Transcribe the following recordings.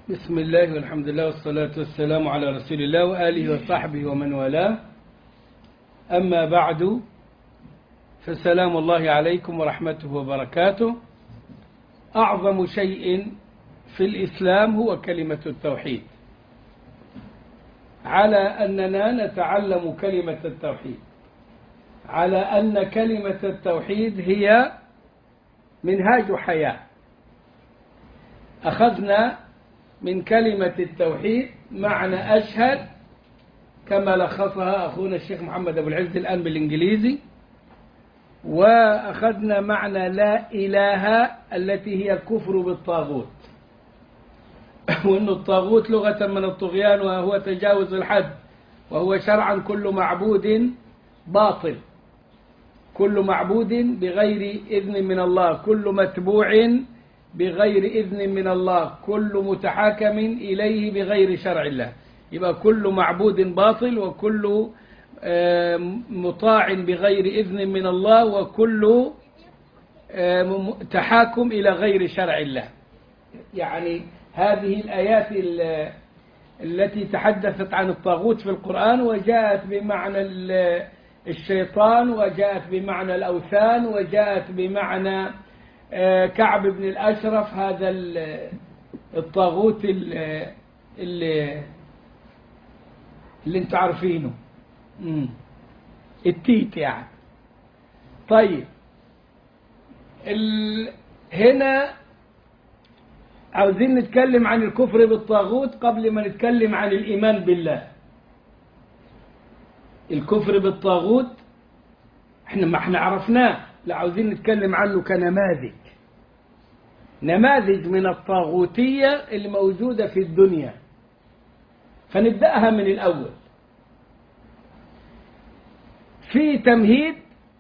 بسم الله والحمد لله والصلاة والسلام على رسول الله وآله وصحبه ومن والاه. أما بعد، فسلام الله عليكم ورحمته وبركاته. أعظم شيء في الإسلام هو كلمة التوحيد. على أننا نتعلم كلمة التوحيد، على أن كلمة التوحيد هي منهاج حياة. أخذنا من كلمة التوحيد معنى أشهد كما لخصها أخونا الشيخ محمد أبو العز الآن بالإنجليزي، وأخذنا معنى لا إله التي هي الكفر بالطاغوت، وأن الطاغوت لغة من الطغيان وهو تجاوز الحد، وهو شرعا كل معبود باطل، كل معبود بغير إذن من الله، كل متبوع بغير إذن من الله، كل متحاكم إليه بغير شرع الله. يبقى كل معبود باطل، وكل مطاع بغير إذن من الله، وكل تحاكم إلى غير شرع الله. يعني هذه الآيات التي تحدثت عن الطاغوت في القرآن، وجاءت بمعنى الشيطان، وجاءت بمعنى الأوثان، وجاءت بمعنى كعب بن الأشرف، هذا الطاغوت اللي انت عارفينه، التيت يعني. طيب، هنا عاوزين نتكلم عن الكفر بالطاغوت قبل ما نتكلم عن الإيمان بالله. الكفر بالطاغوت ما احنا عرفناه، لا عاوزين نتكلم عنه كنماذج، نماذج من الطاغوتية اللي موجودة في الدنيا. فنبدأها من الأول. في تمهيد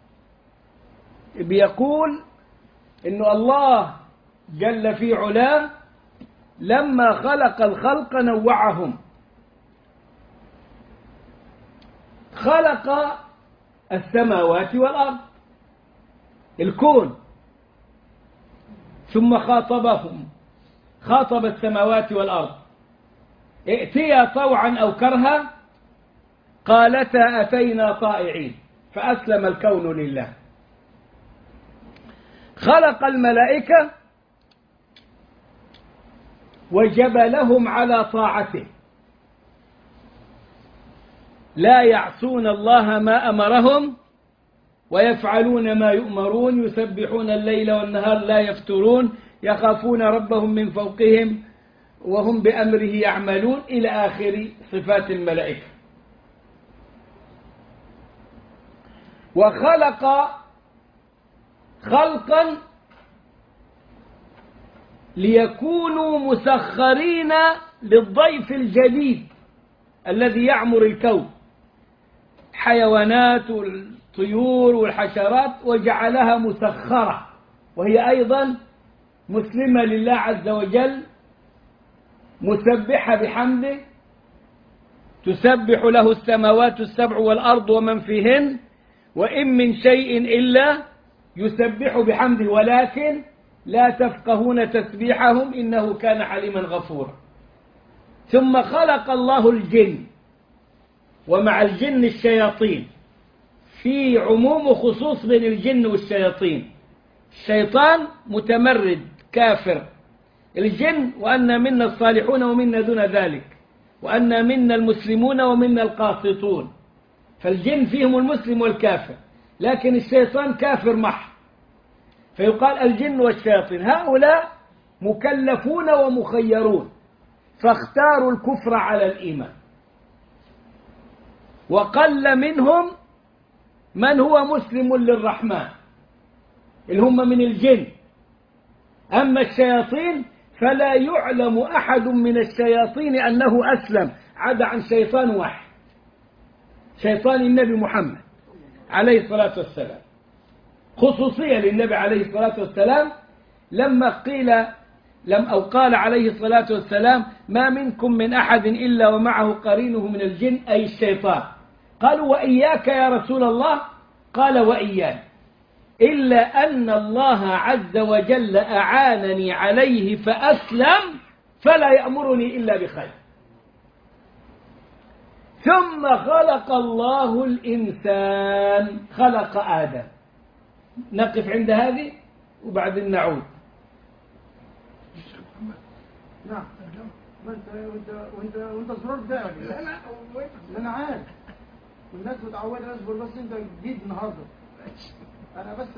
بيقول إن الله جل في علاه لما خلق الخلق نوعهم، خلق السماوات والأرض، الكون، ثم خاطبهم، خاطب السماوات والأرض: ائتيا طوعا أو كرها قالتا أتينا طائعين، فأسلم الكون لله. خلق الملائكة وجبلهم على طاعته، لا يعصون الله ما أمرهم ويفعلون ما يؤمرون، يسبحون الليل والنهار لا يفترون، يخافون ربهم من فوقهم وهم بأمره يعملون، إلى آخر صفات الملائكة. وخلق خلقا ليكونوا مسخرين للضيف الجديد الذي يعمر الكون، حيوانات والطيور والحشرات، وجعلها مسخرة، وهي أيضا مسلمة لله عز وجل، مسبحة بحمده، تسبح له السماوات السبع والأرض ومن فيهن، وإن من شيء إلا يسبح بحمده ولكن لا تفقهون تسبيحهم إنه كان حليما غفورا. ثم خلق الله الجن، ومع الجن الشياطين، في عموم وخصوص بين الجن والشياطين. الشيطان متمرد كافر، الجن وأن منا الصالحون ومنا دون ذلك، وأن منا المسلمون ومنا القاسطون. فالجن فيهم المسلم والكافر، لكن الشيطان كافر محض. فيقال الجن والشياطين هؤلاء مكلفون ومخيرون، فاختاروا الكفر على الإيمان، وقل منهم من هو مسلم للرحمن اللي هم من الجن. أما الشياطين فلا يعلم أحد من الشياطين أنه أسلم عدا عن شيطان واحد، شيطان النبي محمد عليه الصلاة والسلام. خصوصية للنبي عليه الصلاة والسلام لما قال عليه الصلاة والسلام: ما منكم من أحد إلا ومعه قرينه من الجن، أي الشيطان. قالوا: وإياك يا رسول الله؟ قال: وإياك، إلا أن الله عز وجل أعانني عليه فأسلم فلا يأمرني إلا بخير. ثم خلق الله الإنسان، خلق آدم. نقف عند هذه وبعدين نعود. نعم. وانت الزرار بتاعك. لا انا عارف. والناس متعوده اصبر، بس انت جديد النهارده. انا بس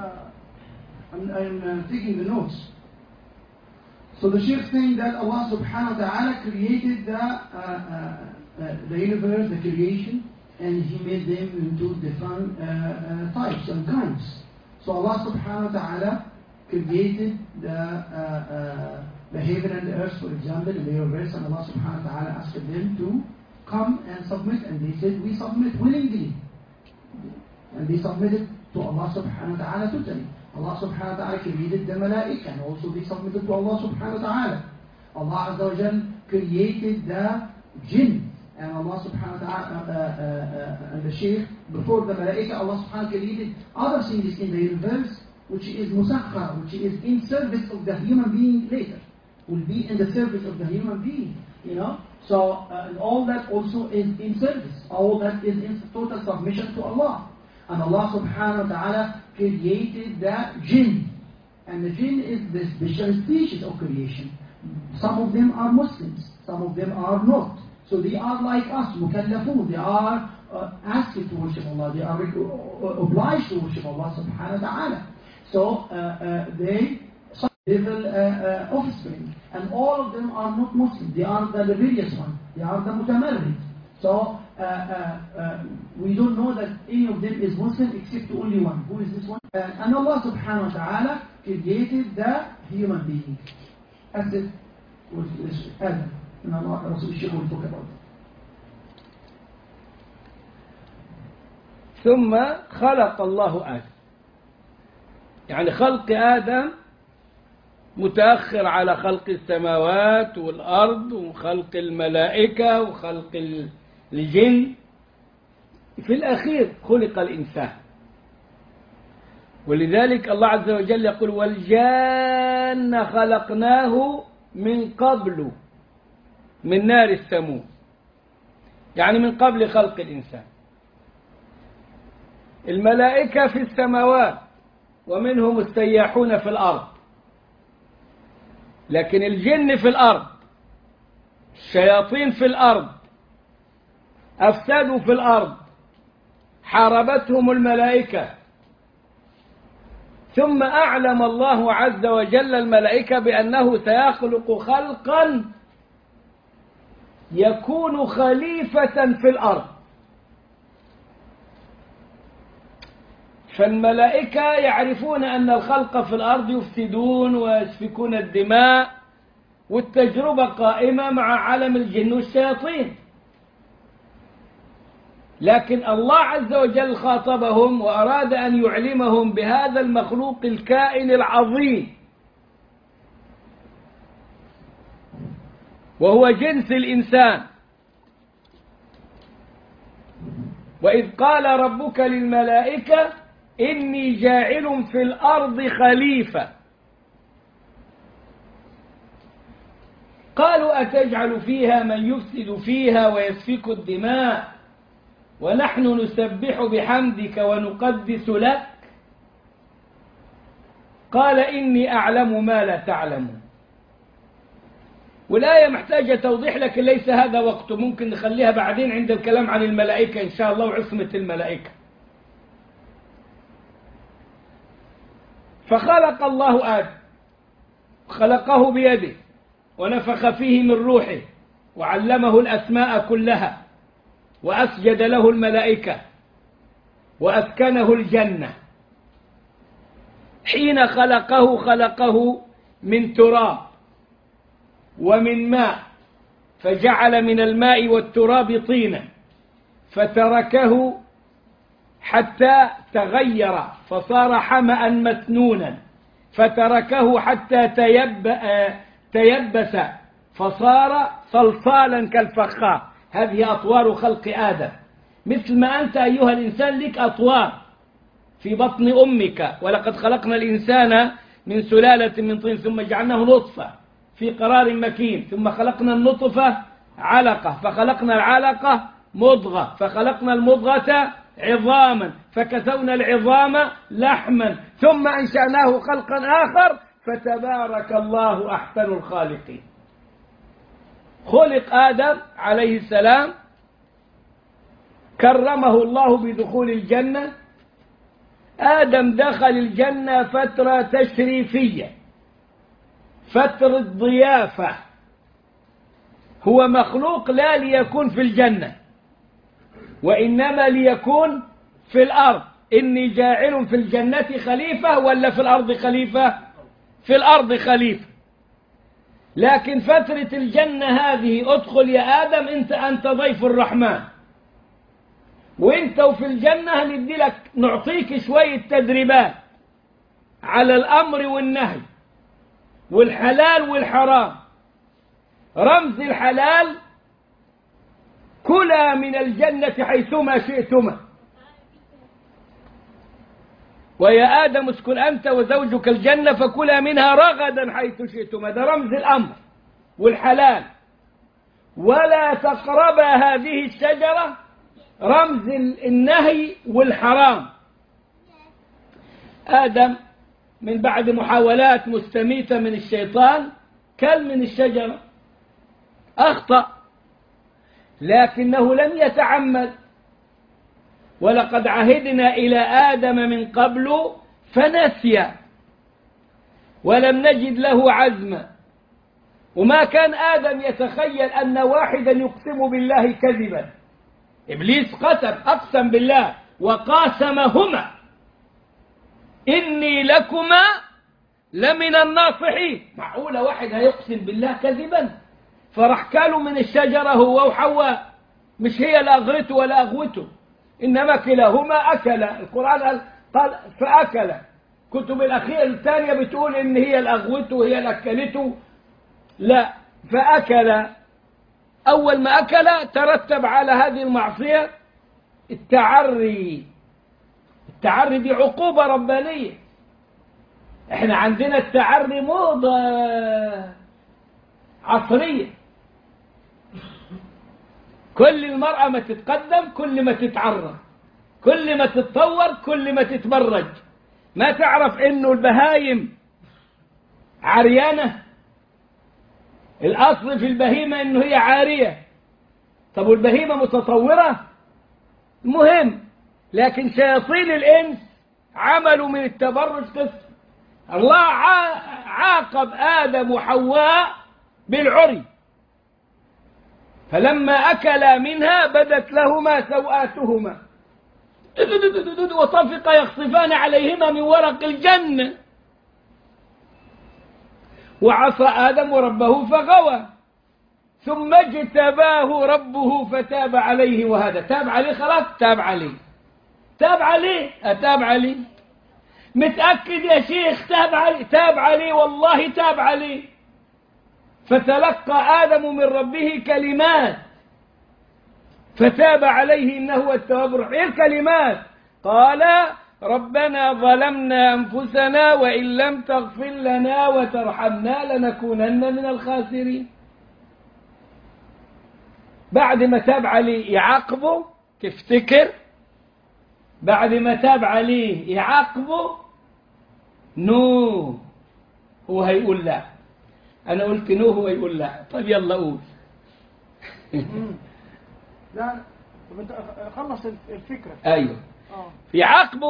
I'm taking the notes. So the Sheikh saying that Allah subhanahu wa ta'ala created the universe, the creation, and He made them into different types and kinds. So Allah subhanahu wa ta'ala created the heaven and the earth, for example, in the universe, and Allah subhanahu wa ta'ala asked them to come and submit, and they said, we submit willingly. And they submitted to Allah subhanahu wa ta'ala totally. Allah subhanahu wa ta'ala created the malaika, and also they submitted to Allah subhanahu wa ta'ala. Allah Azza wa Jal created the jinn, and Allah subhanahu wa ta'ala, and the Shaykh, before the malaika, Allah subhanahu wa ta'ala created other things in the universe, which is musakhar, which is in service of the human being later, will be in the service of the human being, you know. So and all that also is in service, all that is in total submission to Allah. And Allah subhanahu wa ta'ala created the jinn, and the jinn is the special species of creation. Some of them are Muslims, some of them are not. So they are like us, mukallafun. They are asked to worship Allah, they are obliged to worship Allah subhanahu wa ta'ala. So they devil offspring, and all of them are not Muslim. They are the rebellious one, they are the mutamarrid. So we don't know that any of them is Muslim except only one. Who is this one? And Allah subhanahu wa ta'ala created the human being. As it was Adam. And Allah Rasul Shaykh will talk about it. ثم خلق الله آدم. يعني خلق آدم متأخر على خلق السماوات والأرض وخلق الملائكة وخلق الجن. في الأخير خلق الإنسان، ولذلك الله عز وجل يقول والجان خلقناه من قبل من نار السموم، يعني من قبل خلق الإنسان. الملائكة في السماوات ومنهم السياحون في الأرض، لكن الجن في الأرض، الشياطين في الأرض، أفسدوا في الأرض، حاربتهم الملائكة. ثم أعلم الله عز وجل الملائكة بأنه سيخلق خلقا يكون خليفة في الأرض. فالملائكة يعرفون أن الخلق في الأرض يفسدون ويسفكون الدماء، والتجربة قائمة مع عالم الجن والشياطين. لكن الله عز وجل خاطبهم وأراد أن يعلمهم بهذا المخلوق الكائن العظيم، وهو جنس الإنسان. وإذ قال ربك للملائكة إني جاعل في الأرض خليفة، قالوا أتجعل فيها من يفسد فيها ويسفك الدماء ونحن نسبح بحمدك ونقدس لك، قال إني أعلم ما لا تعلمون. والآية محتاجة توضيح، لكن ليس هذا وقته، ممكن نخليها بعدين عند الكلام عن الملائكة إن شاء الله وعصمة الملائكة. فخلق الله آدم، خلقه بيده ونفخ فيه من روحه وعلمه الأسماء كلها وأسجد له الملائكة وأسكنه الجنة. حين خلقه من تراب ومن ماء، فجعل من الماء والتراب طينا، فتركه حتى تغير فصار حمأ مسنونا، فتركه حتى تيبس فصار صلصالا كالفخار. هذه أطوار خلق آدم، مثل ما أنت أيها الإنسان لك أطوار في بطن أمك. ولقد خلقنا الإنسان من سلالة من طين ثم جعلناه نطفة في قرار مكين، ثم خلقنا النطفة علقة، فخلقنا العلقة مضغة، فخلقنا المضغة عظاما، فكسونا العظام لحما، ثم أنشأناه خلقا آخر، فتبارك الله أحسن الخالقين. خلق آدم عليه السلام، كرمه الله بدخول الجنة. آدم دخل الجنة فترة تشريفية، فترة ضيافة. هو مخلوق لا ليكون في الجنة، وإنما ليكون في الأرض. إني جاعل في الجنة خليفة ولا في الأرض خليفة؟ في الأرض خليفة. لكن فترة الجنة هذه ادخل يا آدم، أنت ضيف الرحمن، وانت وفي الجنة هندي لك، نعطيك شوية تدريبات على الأمر والنهي والحلال والحرام. رمز الحلال: كلا من الجنة حيثما شئتما، ويا آدم اسكن أنت وزوجك الجنة فكلا منها رغدا حيث شئتما. ده رمز الأمر والحلال. ولا تقربا هذه الشجرة، رمز النهي والحرام. آدم من بعد محاولات مستميتة من الشيطان كل من الشجرة، أخطأ، لكنه لم يتعمد. ولقد عهدنا إلى آدم من قبل فنسي ولم نجد له عزما. وما كان آدم يتخيل أن واحدا يقسم بالله كذبا. إبليس أقسم بالله وقاسمهما إني لكما لمن الناصحين. معقولة واحد هيقسم بالله كذبا؟ فراح كلوا من الشجرة هو وحواء، مش هي لا أغرته ولا أغوته، إنما كلاهما أكل. القرآن قال فأكل. كتب الأخيرة الثانية بتقول إن هي الأغوته وهي الأكلته، لا، فأكل. أول ما أكل ترتب على هذه المعصية التعري. التعري دي عقوبة ربانية. احنا عندنا التعري موضة عصرية، كل المرأة ما تتقدم كل ما تتعرى، كل ما تتطور كل ما تتبرج. ما تعرف انه البهايم عريانة؟ الأصل في البهيمة انه هي عارية. طب والبهيمة متطورة؟ مهم. لكن شياطين الإنس عملوا من التبرج قصة. الله عاقب آدم وحواء بالعري، فلما أكلا منها بدت لهما سوآتهما وطفقا يخصفان عليهما من ورق الجنة. وعصى آدم ربه فغوى، ثم اجتباه ربه فتاب عليه وهدى. تاب عليه خلاص، تاب عليه. تاب عليه، أتاب عليه. متأكد يا شيخ تاب عليه؟ تاب عليه والله، تاب عليه. فتلقى آدم من ربه كلمات فتاب عليه إنه هو التواب الرحيم. إيه الكلمات؟ قال ربنا ظلمنا أنفسنا وإن لم تغفر لنا وترحمنا لنكونن من الخاسرين. بعد ما تاب عليه يعاقبه، تفتكر؟ بعد ما تاب عليه يعاقبه؟ نو، هو هيقول لا. أنا قلت نو، هو يقول لا. طيب يلا قول. لا طب انت خلص الفكرة. أيوه. يعاقبه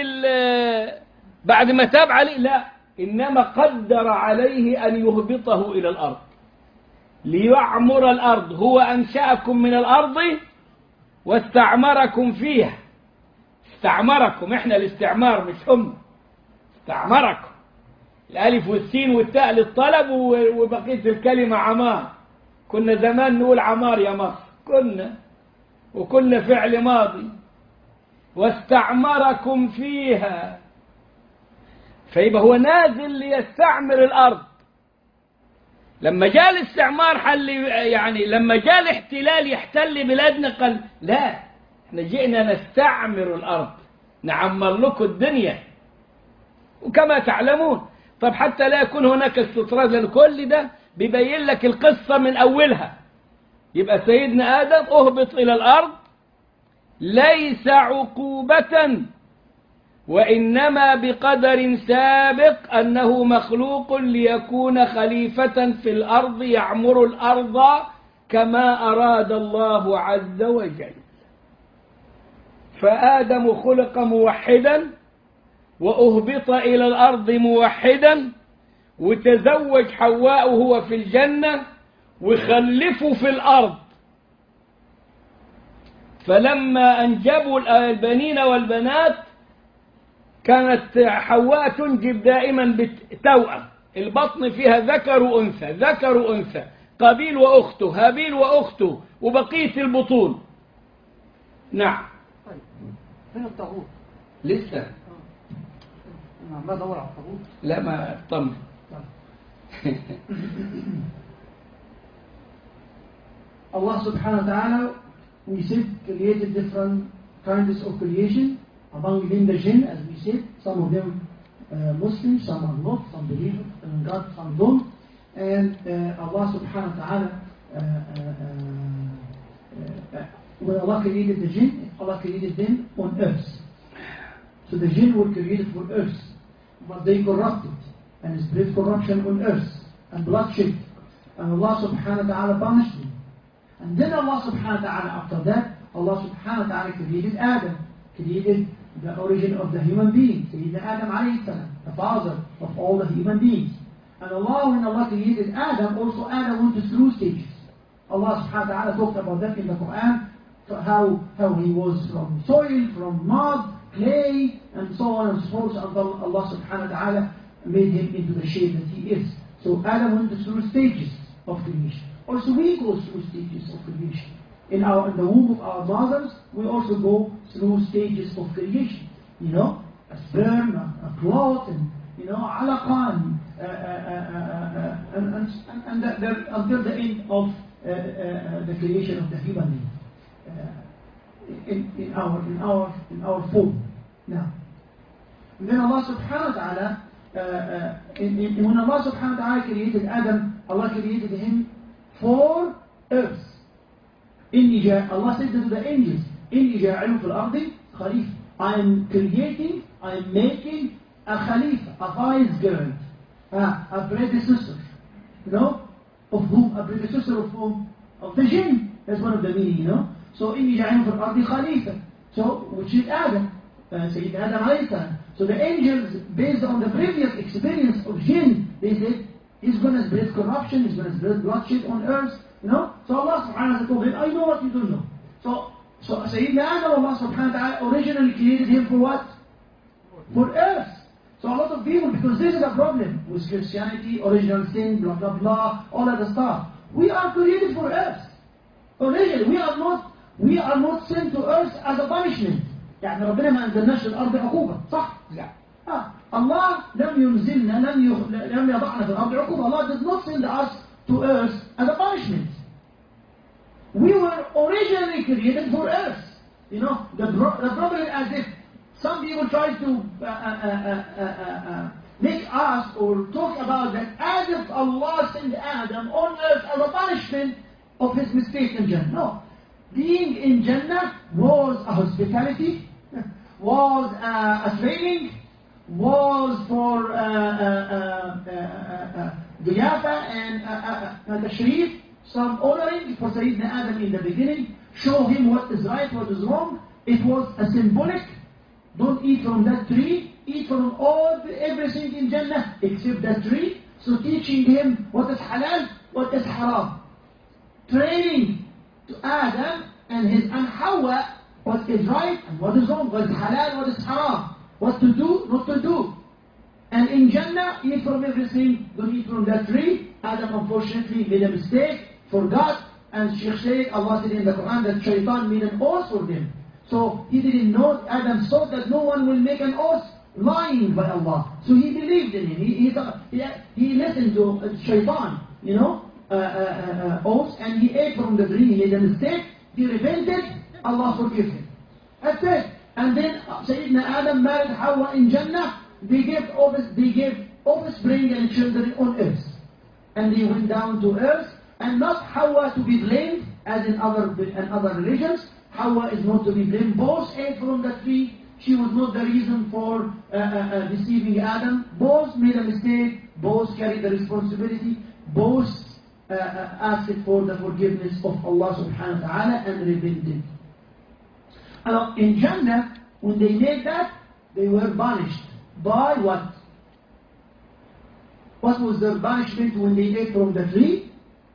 بعد ما تاب عليه؟ لا، إنما قدر عليه أن يهبطه إلى الأرض ليعمر الأرض. هو أنشأكم من الأرض واستعمركم فيها. استعمركم، إحنا الاستعمار مش هم. استعمركم، الألف والسين والتاء للطلب وبقية الكلمة عمار. كنا زمان نقول عمار يا مصر، وكنا فعل ماضي. واستعمركم فيها، فيبقى هو نازل ليستعمر الأرض. لما جاء الاستعمار يعني لما جاء الاحتلال يحتل بلادنا، قال لا، احنا جئنا نستعمر الأرض، نعمر لكم الدنيا. وكما تعلمون، طب حتى لا يكون هناك استطراد، لأن كل ده بيبين لك القصة من أولها. يبقى سيدنا آدم أهبط إلى الأرض ليس عقوبة، وإنما بقدر سابق أنه مخلوق ليكون خليفة في الأرض يعمر الأرض كما أراد الله عز وجل. فآدم خلق موحدا وأهبط إلى الأرض موحدا، وتزوج حواء وهو في الجنة وخلفوا في الأرض. فلما أنجبوا البنين والبنات كانت حواء تنجب دائما بالتوأم، البطن فيها ذكر وأنثى، ذكر وأنثى، قابيل وأخته، هابيل وأخته، وبقية البطون. نعم. طيب فين الطاغوت؟ لسه أنا عمال أدور على الطاغوت. لا ما اطمن. Allah subhanahu wa ta'ala, we said, created different kinds of creation among within the jinn, as we said, some of them Muslims, some are not, some believe in God, some don't. And Allah subhanahu wa ta'ala, when Allah created the jinn, Allah created them on earth. So the jinn were created for earth, but they corrupted and spread corruption on earth and bloodshed. And Allah subhanahu wa ta'ala punished them. And then Allah subhanahu wa ta'ala, after that, Allah subhanahu wa ta'ala created Adam, created the origin of the human being, Sayyidina Adam alayhi salam, the father of all the human beings. And Allah, when Allah created Adam, also Adam went through stages. Allah subhanahu wa ta'ala talked about that in the Quran, how he was from soil, from mud, clay, and so on and so forth, until Allah subhanahu wa ta'ala made him into the shape that he is. So Adam went through stages of creation. Also we go through stages of creation. In the womb of our mothers, we also go through stages of creation. You know, a sperm, a clot, and you know, alaqa, and until the end of the creation of the human being in our form. Now, and then Allah subhanahu wa ta'ala, when Allah subhanahu wa ta'ala created Adam, Allah created him for earth. Allah said to the angels, إِنِّي جَاعِلٌ فِي الْأَرْضِ خَلِيفَةً, I am creating, I am making a khalifa, a vicegerent, a predecessor. You know, of whom? A predecessor of whom? Of the jinn. That's one of the meaning, you know. So إِنِّي جَاعِلٌ فِي الْأَرْضِ خَلِيفَةً, so which is Adam, Sayyidina Adam alayhi salam. So the angels, based on the previous experience of jinn, they said, he's going to spread corruption, he's going to spread bloodshed on earth, you know. So Allah subhanahu wa ta'ala told him, I know what you don't know. So Sayyidina Adam, Allah subhanahu wa ta'ala originally created him for what? For earth. So a lot of people, because this is a problem with Christianity, original sin, blah blah blah, all of the stuff. We are created for earth. Originally, we are not sent to earth as a punishment. يعني ربنا ما أنزلناش الأرض عقوبة، صح؟ لا. Allah لم ينزلنا لم يضعنا في الأرض عقوبة. Allah did not send us to earth as a punishment. We were originally created for earth. You know, the problem is as if some people try to make us or talk about that as if Allah sent Adam on earth as a punishment of his mistake in Jannah. No. Being in Jannah was a hospitality, was a training, was for diyafa and tashrif, some honoring for Sayyidina Adam in the beginning, show him what is right, what is wrong. It was a symbolic, don't eat from that tree, eat from everything in Jannah except that tree. So teaching him what is halal, what is haram. Training to Adam and Hawa what is right and what is wrong, what is halal, what is haram, what to do, not to do. And in Jannah, eat from everything, don't eat from that tree. Adam unfortunately made a mistake, forgot, and Shaykh said, Allah said in the Quran that Shaitan made an oath for them. So he didn't know, Adam thought that no one will make an oath lying by Allah. So he believed in him. He listened to Shaitan, you know, oath, and he ate from the tree. He made a mistake, he repented, Allah forgave him. That's it. And then Sayyidina Adam married Hawa in Jannah. They gave offspring and children on earth. and they went down to earth, and not Hawa to be blamed, as in other religions. Hawa is not to be blamed. Both ate from the tree. She was not the reason for deceiving Adam. Both made a mistake. Both carried the responsibility. Both asked for the forgiveness of Allah subhanahu wa ta'ala and repented. In Jannah, when they made that, they were punished. By what? What was their punishment when they ate from the tree?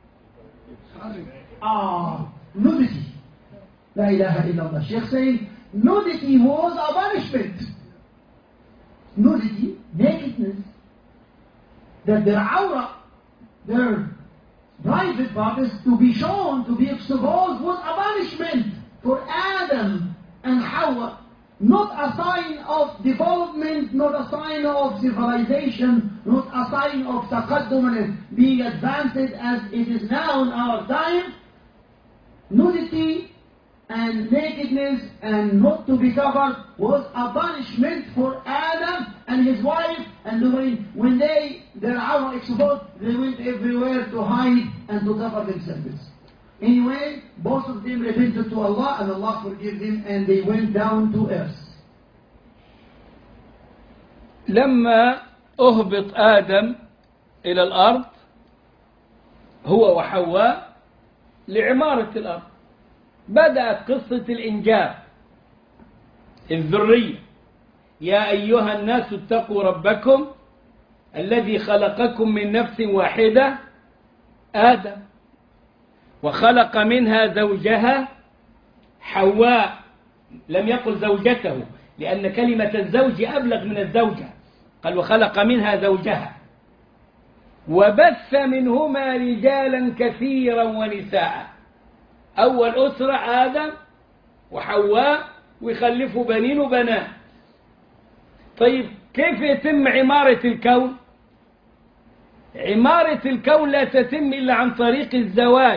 Nudity. La ilaha illallah. Sheikh saying, nudity was a punishment. Nudity, nakedness, that their aura, their private parts to be shown, to be exposed, was a punishment for Adam and Hawa. Not a sign of development, not a sign of civilization, not a sign of taqaddum and being advanced as it is now in our time. Nudity and nakedness and not to be covered was a punishment for Adam and his wife, and when their aura exposed, they went everywhere to hide and to cover themselves. Anyway, both of them repented to Allah and Allah forgave them, and they went down to earth. لما أهبط آدم إلى الأرض هو وحواء لعمارة الأرض، بدأت قصة الإنجاب الذرية. يا أيها الناس اتقوا ربكم الذي خلقكم من نفس واحدة آدم وخلق منها زوجها حواء. لم يقل زوجته لأن كلمة الزوج أبلغ من الزوجة، قال وخلق منها زوجها وبث منهما رجالا كثيرا ونساء. أول أسرة آدم وحواء ويخلفوا بنين وبنات. طيب كيف يتم عمارة الكون؟ عمارة الكون لا تتم إلا عن طريق الزواج،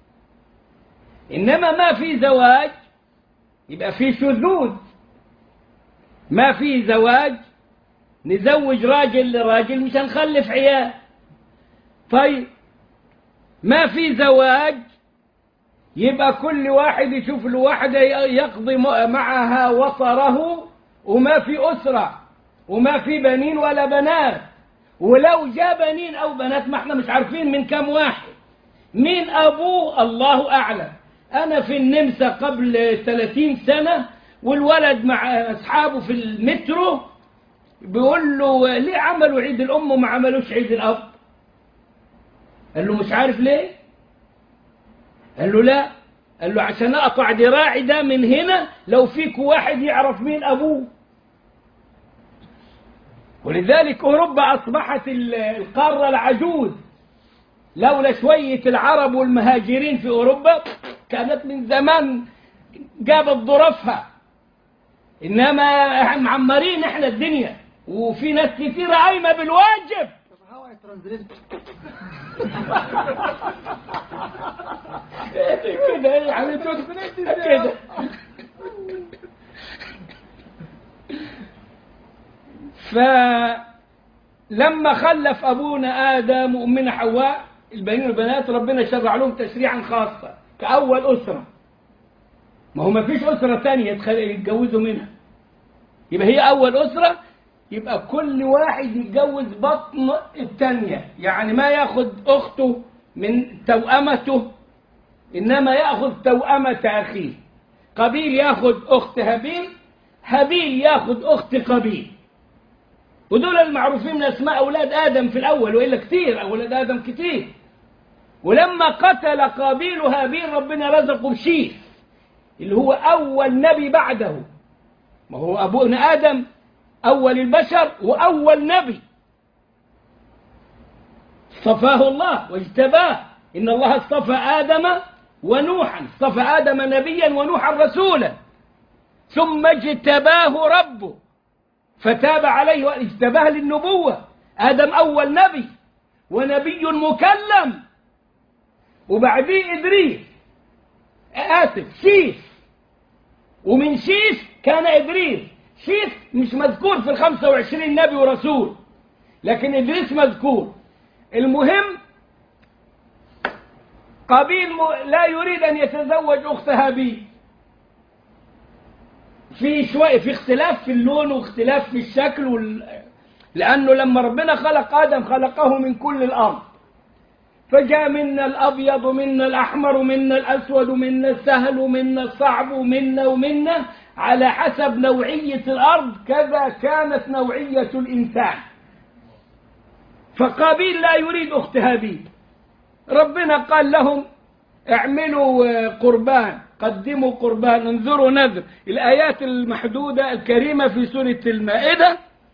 إنما ما في زواج يبقى في شذوذ. ما في زواج نزوج راجل لراجل مش هنخلف عيال. طيب ما في زواج يبقى كل واحد يشوف له واحدة يقضي معها وطره، وما في أسرة وما في بنين ولا بنات. ولو جاء بنين أو بنات ما احنا مش عارفين من كم واحد، مين أبوه الله أعلم. أنا في النمسا قبل 30 سنة والولد مع أصحابه في المترو بيقول له ليه عملوا عيد الأم وما عملوش عيد الأب؟ قال له مش عارف ليه. قال له لا، قال له عشان أقطع ذراعي ده من هنا لو فيك واحد يعرف مين أبوه. ولذلك أوروبا أصبحت القارة العجوز. لولا شوية العرب والمهاجرين في أوروبا كانت من زمان جابت ظروفها. إنما معمرين إحنا الدنيا وفي ناس كثيرة قايمة بالواجب. كده يعني كده. فلما خلف أبونا آدم وأمنا حواء البنين والبنات ربنا شرع لهم تشريعا خاصا كأول أسرة. ما هو ما فيش أسرة ثانية يتجوزوا منها، يبقى هي أول أسرة. يبقى كل واحد يتجوز بطن الثانية، يعني ما ياخد أخته من توأمته، إنما يأخذ توأمة أخيه. قابيل ياخد أخت هابيل، هابيل ياخد أخت قابيل. ودول المعروفين من أسماء أولاد آدم في الأول، وإلا كتير أولاد آدم كتير. ولما قتل قابيل هابيل ربنا رزقه بشيث اللي هو أول نبي بعده. ما هو أبونا آدم أول البشر وأول نبي اصطفاه الله واجتباه. إن الله اصطفى آدم ونوحا، اصطفى آدم نبيا ونوحا رسولا، ثم اجتباه ربه فتاب عليه واجتباه للنبوة. آدم أول نبي ونبي مكلم، وبعديه إدريس شيث، ومن شيث كان إدريس. شيث مش مذكور في 25 نبي ورسول، لكن إدريس مذكور. المهم قابيل لا يريد أن يتزوج أخت هابيل، في اختلاف في اللون واختلاف في الشكل لأنه لما ربنا خلق آدم خلقه من كل الأرض، فجاء منا الأبيض ومنا الأحمر ومنا الأسود ومنا السهل ومنا الصعب ومنا على حسب نوعية الأرض، كذا كانت نوعية الإنسان. فقابيل لا يريد أخت هابيل، ربنا قال لهم اعملوا قربان، قدموا قربان، انظروا نذر. الآيات المحدودة الكريمة في سورة المائدة: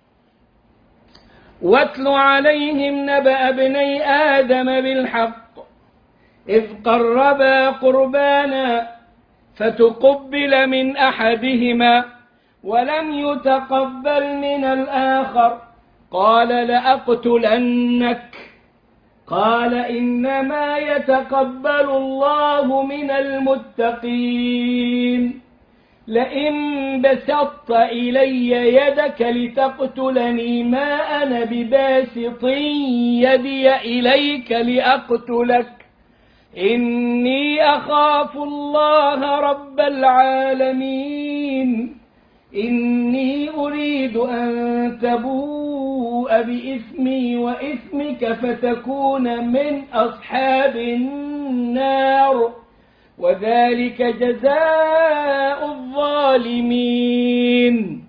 واتل عليهم نبأ ابني آدم بالحق إذ قربا قربانا فتقبل من أحدهما ولم يتقبل من الآخر قال لأقتلنك قال إنما يتقبل الله من المتقين لئن بسطت إلي يدك لتقتلني ما أنا بباسط يدي إليك لأقتلك إني أخاف الله رب العالمين إني أريد أن تبوء بإثمي وإثمك فتكون من أصحاب النار وذلك جزاء الظالمين.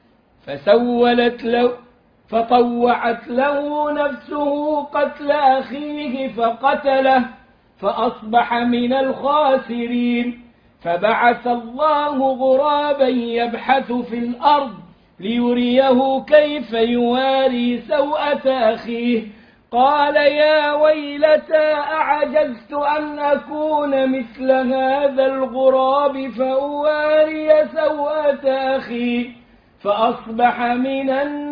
فطوعت له نفسه قتل أخيه فقتله فأصبح من الخاسرين. فبعث الله غرابا يبحث في الأرض ليريه كيف يواري سوءة أخيه قال يا ويلتى أعجزت أن أكون مثل هذا الغراب فأواري سوءة أخي فأصبح من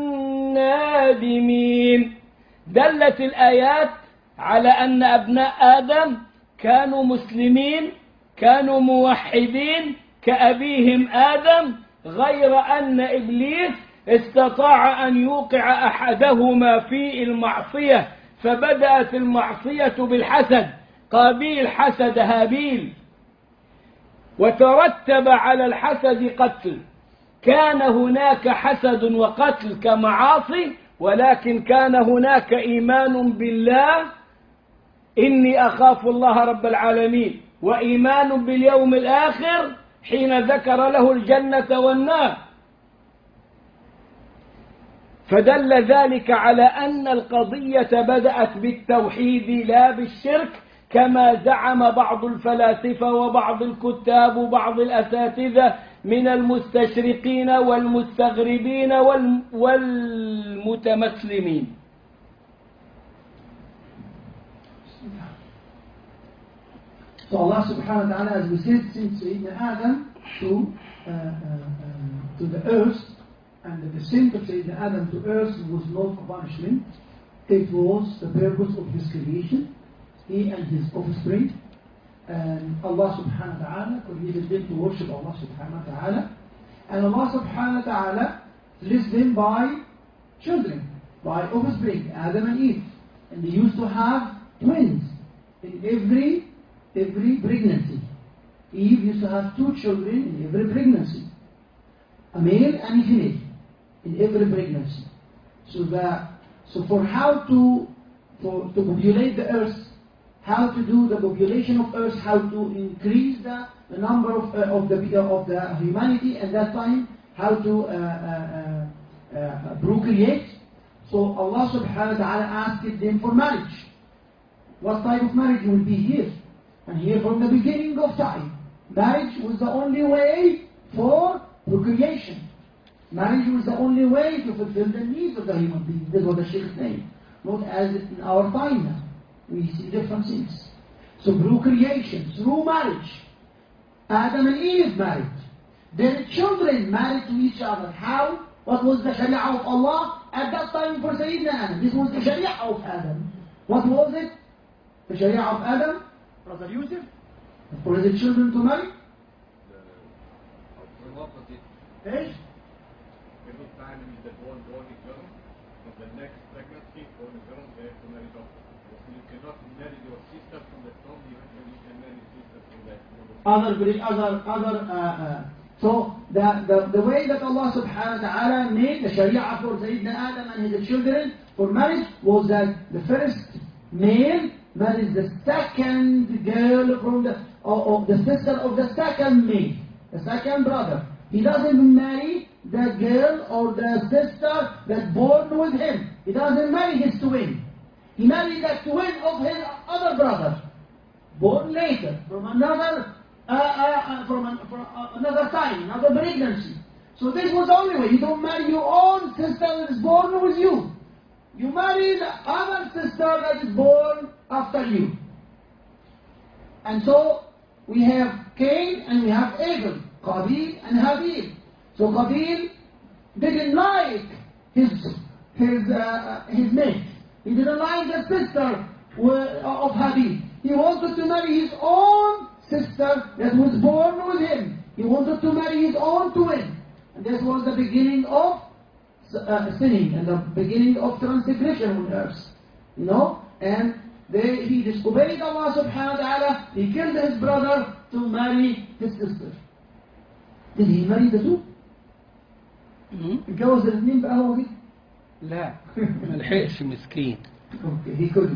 النادمين. دلت الآيات على أن أبناء آدم كانوا مسلمين، كانوا موحدين كأبيهم آدم، غير أن إبليس استطاع أن يوقع أحدهما في المعصية، فبدأت المعصية بالحسد، قابيل حسد هابيل وترتب على الحسد قتل. كان هناك حسد وقتل كمعاصي، ولكن كان هناك إيمان بالله إني أخاف الله رب العالمين، وإيمان باليوم الآخر حين ذكر له الجنة والنار. فدل ذلك على أن القضية بدأت بالتوحيد لا بالشرك، كما زعم بعض الفلاسفة وبعض الكتاب وبعض الأساتذة من المستشرقين والمستغربين والمتمسلمين. So Allah subhanahu wa ta'ala, as we said, sent Sayyidina Adam to the earth, and the descent of Sayyidina Adam to earth was not for punishment. It was the purpose of his creation, he and his offspring. And Allah subhanahu wa ta'ala created them to worship Allah subhanahu wa ta'ala. And Allah subhanahu wa ta'ala blessed them by children, by offspring, Adam and Eve. And they used to have twins in every pregnancy. Eve used to have 2 children in every pregnancy, a male and a female in every pregnancy. So for how to populate the earth, how to do the population of earth, how to increase the number of the humanity at that time, how to procreate. So Allah subhanahu wa ta'ala asked them for marriage. What type of marriage will be here? And here from the beginning of time, marriage was the only way for procreation. Marriage was the only way to fulfill the needs of the human being. That's what the Shaykh is saying. Not as in our time now. We see different things. So procreation through marriage. Adam and Eve married. Their children married to each other. How? What was the Sharia of Allah at that time for Sayyidina Adam? This was the Sharia of Adam. What was it? The Sharia of Adam? Brother Yusuf? For the children to marry? Every time the born girl, from the next pregnancy, born girl, they have to marry doctor. You cannot marry your sister from the time you So the way that Allah subhanahu wa ta'ala made the Sharia for Sayyidina Adam and his children for marriage was that the first male marries the second girl from the sister of the second male, the second brother. He doesn't marry the girl or the sister that's born with him. He doesn't marry his twin. He married the twin of his other brother, born later from another another time, another pregnancy. So this was the only way. You don't marry your own sister that is born with you. You marry the other sister that is born after you. And so we have Cain and we have Abel, Qabil and Habil. So Qabil didn't like his mate. He didn't like the sister of Habil. He wanted to marry his own sister that was born with him. He wanted to marry his own twin. And this was the beginning of sinning and the beginning of transgression on earth. You know? And he disobeyed Allah subhanahu wa ta'ala. He killed his brother to marry his sister. Did he marry the two? اتجوز الاثنين بقى هو كده؟ لا ملحقش مسكين. Okay, he couldn't.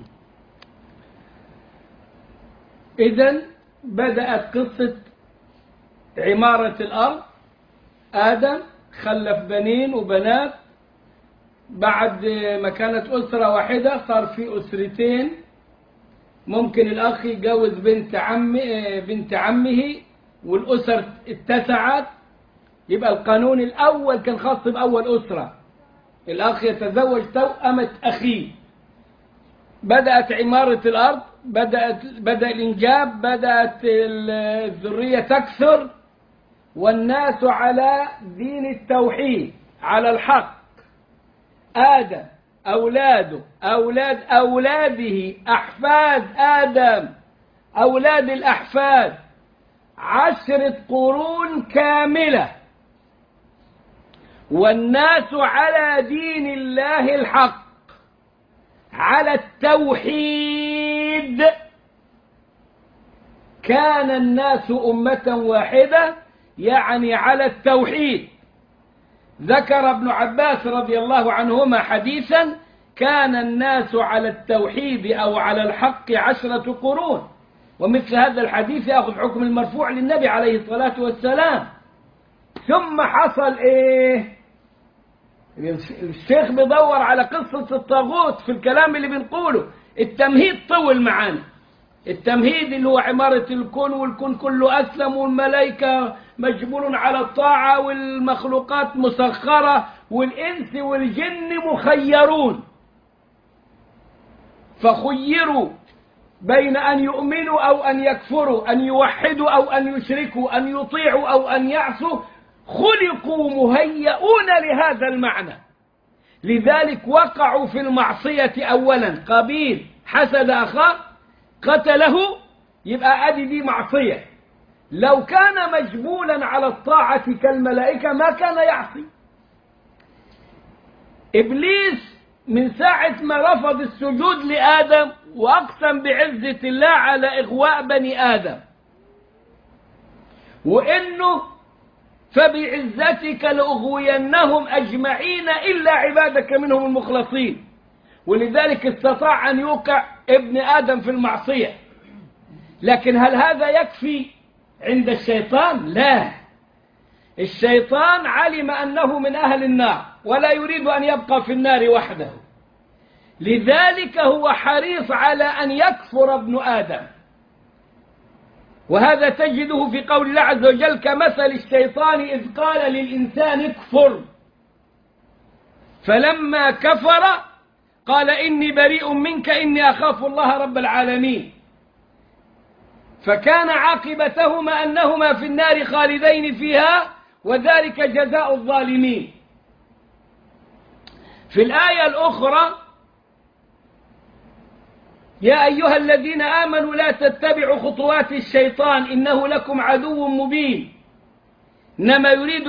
إذن بدأت قصة عمارة الأرض. آدم خلف بنين وبنات، بعد ما كانت أسرة واحدة صار في أسرتين. ممكن الأخ يتجوز بنت عمه والأسر اتسعت، يبقى القانون الأول كان خاص بأول أسرة، الأخ يتزوج توأمة أخيه. بدأت عمارة الأرض، بدأ الإنجاب، بدأت الذرية تكثر، والناس على دين التوحيد، على الحق. آدم، أولاده، أولاد أولاده، أحفاد آدم، أولاد الأحفاد، 10 قرون كاملة، والناس على دين الله الحق، على التوحيد. كان الناس أمة واحدة، يعني على التوحيد. ذكر ابن عباس رضي الله عنهما حديثا: كان الناس على التوحيد أو على الحق 10 قرون. ومثل هذا الحديث يأخذ حكم المرفوع للنبي عليه الصلاة والسلام. ثم حصل إيه؟ الشيخ بيدور على قصة الطاغوت في الكلام اللي بنقوله. التمهيد طول معانا. التمهيد اللي هو عمارة الكون، والكون كله أسلم، والملائكة مجبول على الطاعة، والمخلوقات مسخرة، والإنس والجن مخيرون. فخيروا بين أن يؤمنوا أو أن يكفروا، أن يوحدوا أو أن يشركوا، أن يطيعوا أو أن يعصوا. خلقوا مهيئون لهذا المعنى، لذلك وقعوا في المعصية أولا. قابيل حسد أخاه قتله، يبقى أدي دي معصية. لو كان مجبولا على الطاعة كالملائكة ما كان يعصي. إبليس من ساعة ما رفض السجود لآدم وأقسم بعزة الله على إغواء بني آدم، وإنه فبعزتك لأغوينهم أجمعين إلا عبادك منهم المخلصين، ولذلك استطاع أن يوقع ابن آدم في المعصية. لكن هل هذا يكفي عند الشيطان؟ لا، الشيطان علم أنه من أهل النار ولا يريد أن يبقى في النار وحده، لذلك هو حريص على أن يكفر ابن آدم. وهذا تجده في قول الله عز وجل: كمثل الشيطان إذ قال للإنسان اكفر فلما كفر قال إني بريء منك إني أخاف الله رب العالمين. فكان عاقبتهما أنهما في النار خالدين فيها، وذلك جزاء الظالمين. في الآية الأخرى: يا أيها الذين آمنوا لا تتبعوا خطوات الشيطان إنه لكم عدو مبين. إنما يريد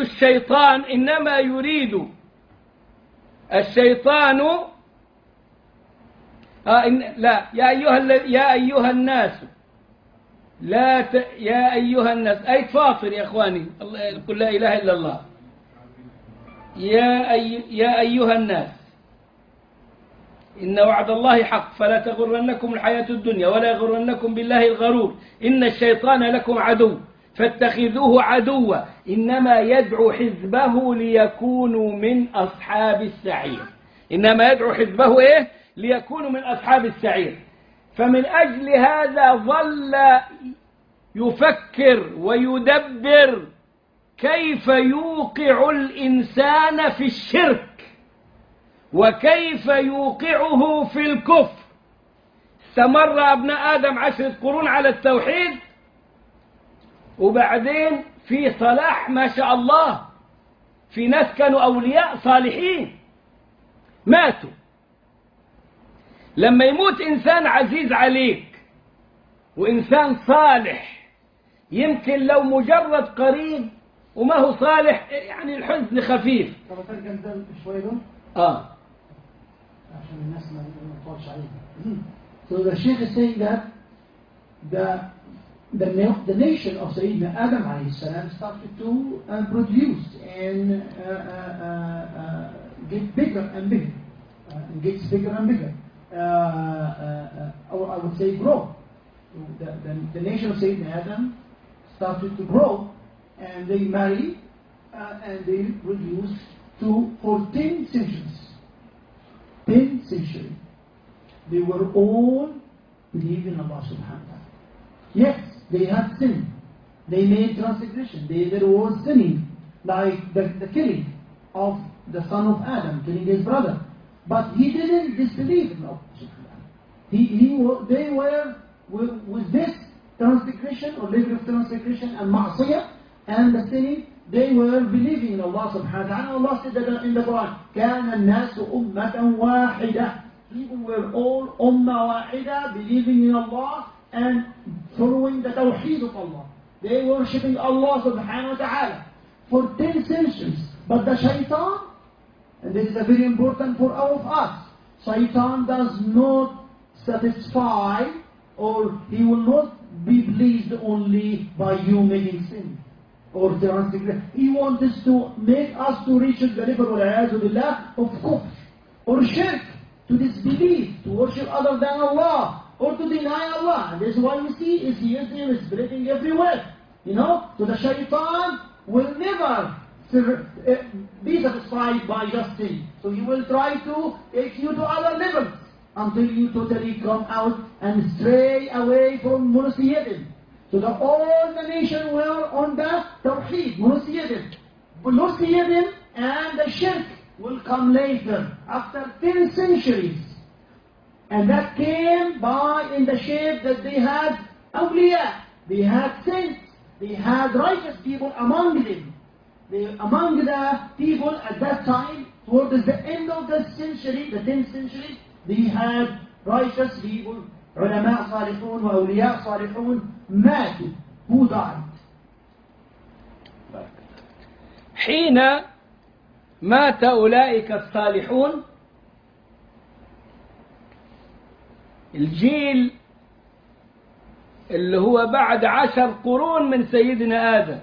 الشيطان يا أيها الناس يا أيها الناس، آية فاطر يا إخواني، قل لا إله إلا الله. يا أيها الناس إن وعد الله حق فلا تغرنكم الحياة الدنيا ولا يغرنكم بالله الغرور إن الشيطان لكم عدو فاتخذوه عدوا إنما يدعو حزبه ليكونوا من أصحاب السعير. إنما يدعو حزبه إيه؟ ليكونوا من أصحاب السعير. فمن أجل هذا ظل يفكر ويدبر كيف يوقع الإنسان في الشرك وكيف يوقعه في الكفر. استمر أبناء آدم 10 قرون على التوحيد، وبعدين في صلاح ما شاء الله، في ناس كانوا أولياء صالحين ماتوا. لما يموت إنسان عزيز عليك وإنسان صالح، يمكن لو مجرد قريب وما هو صالح يعني الحزن خفيف. طب ترجم ده شوية دول عشان الناس ما تطولش عليهم. So the Sheikh is saying that the nation of Sayyidina Adam alayhi salam started to produce and get bigger and bigger, and gets bigger and bigger. Or I would say grow. The nation of Sayyidina Adam started to grow, and they married and they produced for 10 centuries. 10 centuries. They were all believing in Allah subhanahu wa ta'ala. Yes, they had sinned. They made transgression. There was sinning, like the killing of the son of Adam, killing his brother. But he didn't disbelieve in Allah subhanahu wa ta'ala. They were with this transgression or level of transgression and ma'asiyah and the sinning, they were believing in Allah subhanahu wa ta'ala. Allah said that in the Quran, كَانَ النَّاسُ أُمَّةً وَاحِدَةً. People were all ummah wahida, believing in Allah and following the tawheed of Allah. They were worshipping Allah subhanahu wa ta'ala for 10 centuries. But the shaitan, and this is very important for all of us, shaitan does not satisfy, or he will not be pleased only by you making sin or transgression. He wants us to make us to reach the level of kufr or shirk, to disbelieve, to worship other than Allah, or to deny Allah. And this is why we see atheism is spreading everywhere. So the shaitan will never be satisfied by just sin. So he will try to take you to other levels until you totally come out and stray away from monotheism. So all the nation were on the tawheed, monotheism. Monotheism and the shirk will come later, after 10 centuries. And that came by in the shape that they had awliya, they had saints, they had righteous people among them. Among the people at that time, towards the end of the century, the 10th century, they had righteous people, ulama salihun wa awliya salihun, matu, who died. حين مات أولئك الصالحون، الجيل اللي هو بعد 10 قرون من سيدنا آدم،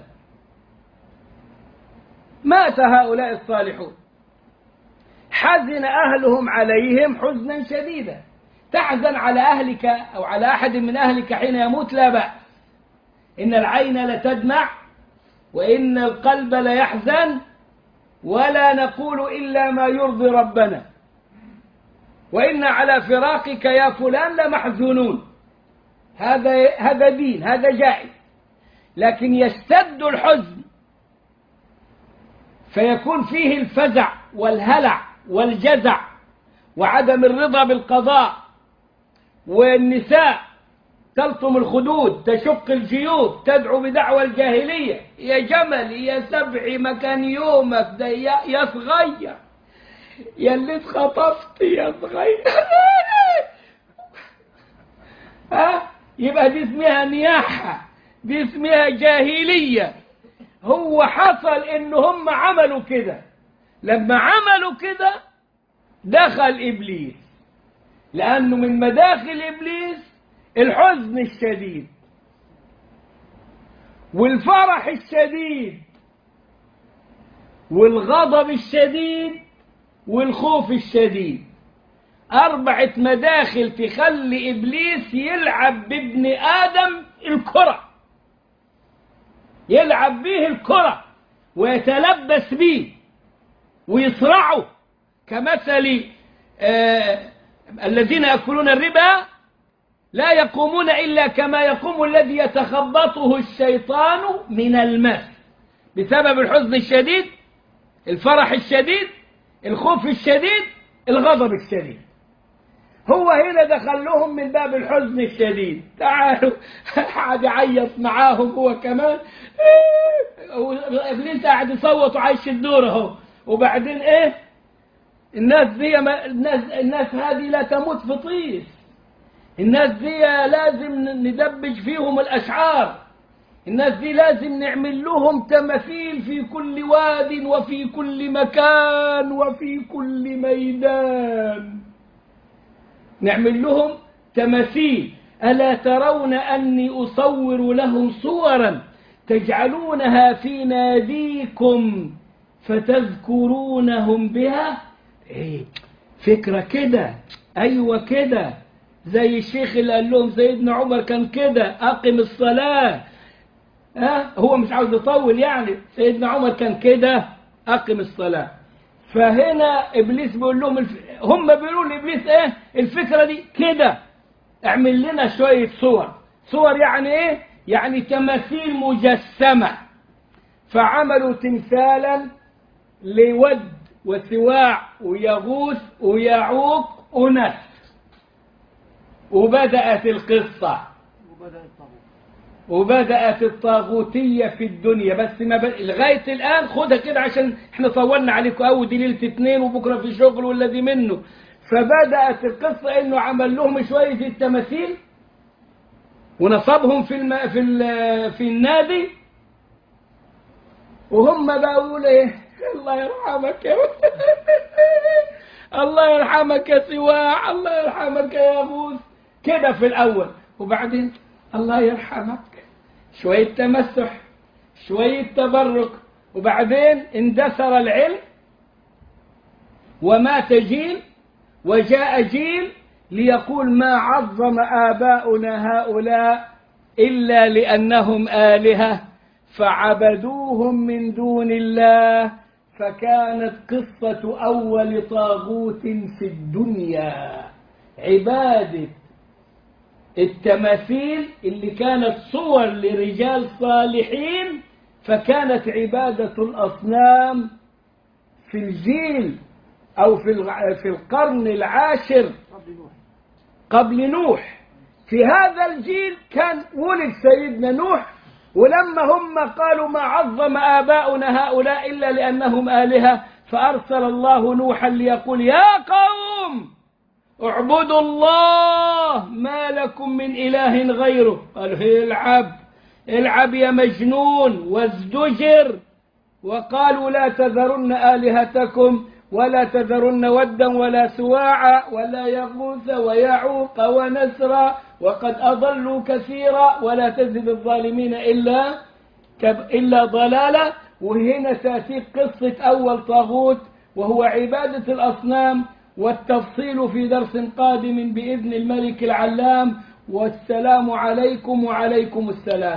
مات هؤلاء الصالحون، حزن أهلهم عليهم حزنا شديدا. تحزن على أهلك أو على أحد من أهلك حين يموت لا بأس، إن العين لتدمع وإن القلب ليحزن ولا نقول إلا ما يرضي ربنا، وإن على فراقك يا فلان لمحزونون. هذا دين، هذا جائز. لكن يشتد الحزن فيكون فيه الفزع والهلع والجزع وعدم الرضا بالقضاء، والنساء تلطم الخدود، تشق الجيوب، تدعو بدعوى الجاهلية: يا جمل، يا سبعي، مكان يومك ده يا صغير، يا اللي اتخطفت يا صغير. يبقى دي اسمها نياحة، دي اسمها جاهلية. هو حصل ان هم عملوا كده، لما عملوا كده دخل إبليس، لأنه من مداخل إبليس الحزن الشديد. والفرح الشديد والغضب الشديد والخوف الشديد، 4 مداخل تخلي إبليس يلعب بابن آدم الكرة، يلعب به الكرة ويتلبس به ويصرعه، كمثل الذين يأكلون الربا لا يقومون إلا كما يقوم الذي يتخبطه الشيطان من المس، بسبب الحزن الشديد، الفرح الشديد، الخوف الشديد، الغضب الشديد. هو هنا دخل لهم من باب الحزن الشديد، تعالوا قاعد يعيط معاهم هو كمان، إبليس قاعد يصوت وعايش الدور اهو. وبعدين ايه؟ الناس دي الناس هذه لا تموت في طيس، الناس دي لازم ندبج فيهم الأشعار، الناس دي لازم نعمل لهم تماثيل في كل واد وفي كل مكان وفي كل ميدان، نعمل لهم تماثيل. ألا ترون أني أصور لهم صورا تجعلونها في ناديكم فتذكرونهم بها؟ إيه فكرة كده، أيوة كده، زي الشيخ اللي قال لهم سيدنا عمر كان كده، أقم الصلاة. هو مش عاوز يطول يعني، سيدنا عمر كان كده، أقم الصلاة. فهنا إبليس بيقول لهم هم بيقولوا لإبليس إيه الفكرة دي كده، اعمل لنا شوية صور يعني إيه؟ يعني تماثيل مجسمة. فعملوا تمثالا لود وسواع ويغوث ويعوق ونسر، وبدأت القصة وبدأت الطاغوتية في الدنيا. بس ما لغاية الآن خدها كده عشان احنا طولنا عليكم قوي، دي ليلة 2 وبكرة في شغل والذي منه. فبدأت القصة انه عمل لهم شوية التماثيل ونصبهم في النادي، وهم بقول ايه؟ الله يرحمك يا الله يرحمك يا سواع، الله يرحمك يا غوث، كده في الأول. وبعدين الله يرحمك، شوية تمسح، شوية تبرك، وبعدين اندثر العلم ومات جيل وجاء جيل ليقول ما عظم آباؤنا هؤلاء إلا لأنهم آلهة فعبدوهم من دون الله. فكانت قصة أول طاغوت في الدنيا عبادة التماثيل اللي كانت صور لرجال صالحين، فكانت عبادة الأصنام في الجيل أو في القرن العاشر قبل نوح. في هذا الجيل كان ولد سيدنا نوح، ولما هم قالوا ما عظم آباؤنا هؤلاء إلا لأنهم آلهة، فأرسل الله نوحا ليقول يا قوم اعبدوا الله ما لكم من إله غيره. قالوا العب يا مجنون وازدجر، وقالوا لا تذرن آلهتكم ولا تذرن ودا ولا سواعا ولا يغوث ويعوق ونسرا وقد أضلوا كثيرا ولا تزد الظالمين إلا ضلالا. وهنا تأتي قصة أول طاغوت وهو عبادة الأصنام، والتفصيل في درس قادم بإذن الملك العلام. والسلام عليكم وعليكم السلام.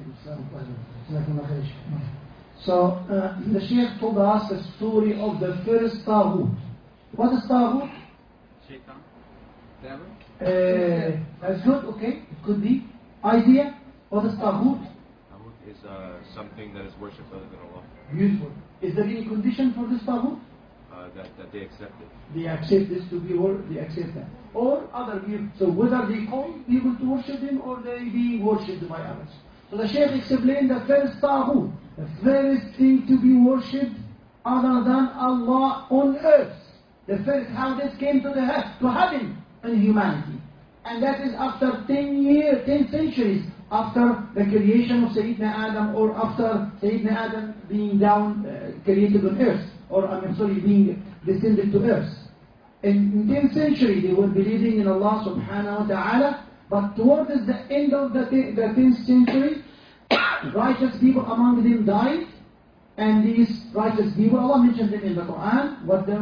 So the Sheikh told us the story of the first Taghut. What is Taghut? Shaitan. Devil. That's good, okay. It could be. Idea? What is Taghut? Taghut is something that is worshipped other than Allah. Beautiful. Is there any condition for this Taghut? That they accept it. They accept this to be, or they accept that. Or other people. So whether they call people to worship him or they be worshipped by others. So the Shaykh explained the first Taghut, the first thing to be worshipped other than Allah on earth. The first how this came to heaven in humanity. And that is after 10 centuries after the creation of Sayyidina Adam, or after Sayyidina Adam being created on earth, or being descended to earth. In 10th century they were believing in Allah subhanahu wa ta'ala, but towards the end of the 10th century righteous people among them died, and these righteous people, Allah mentioned them in the Quran,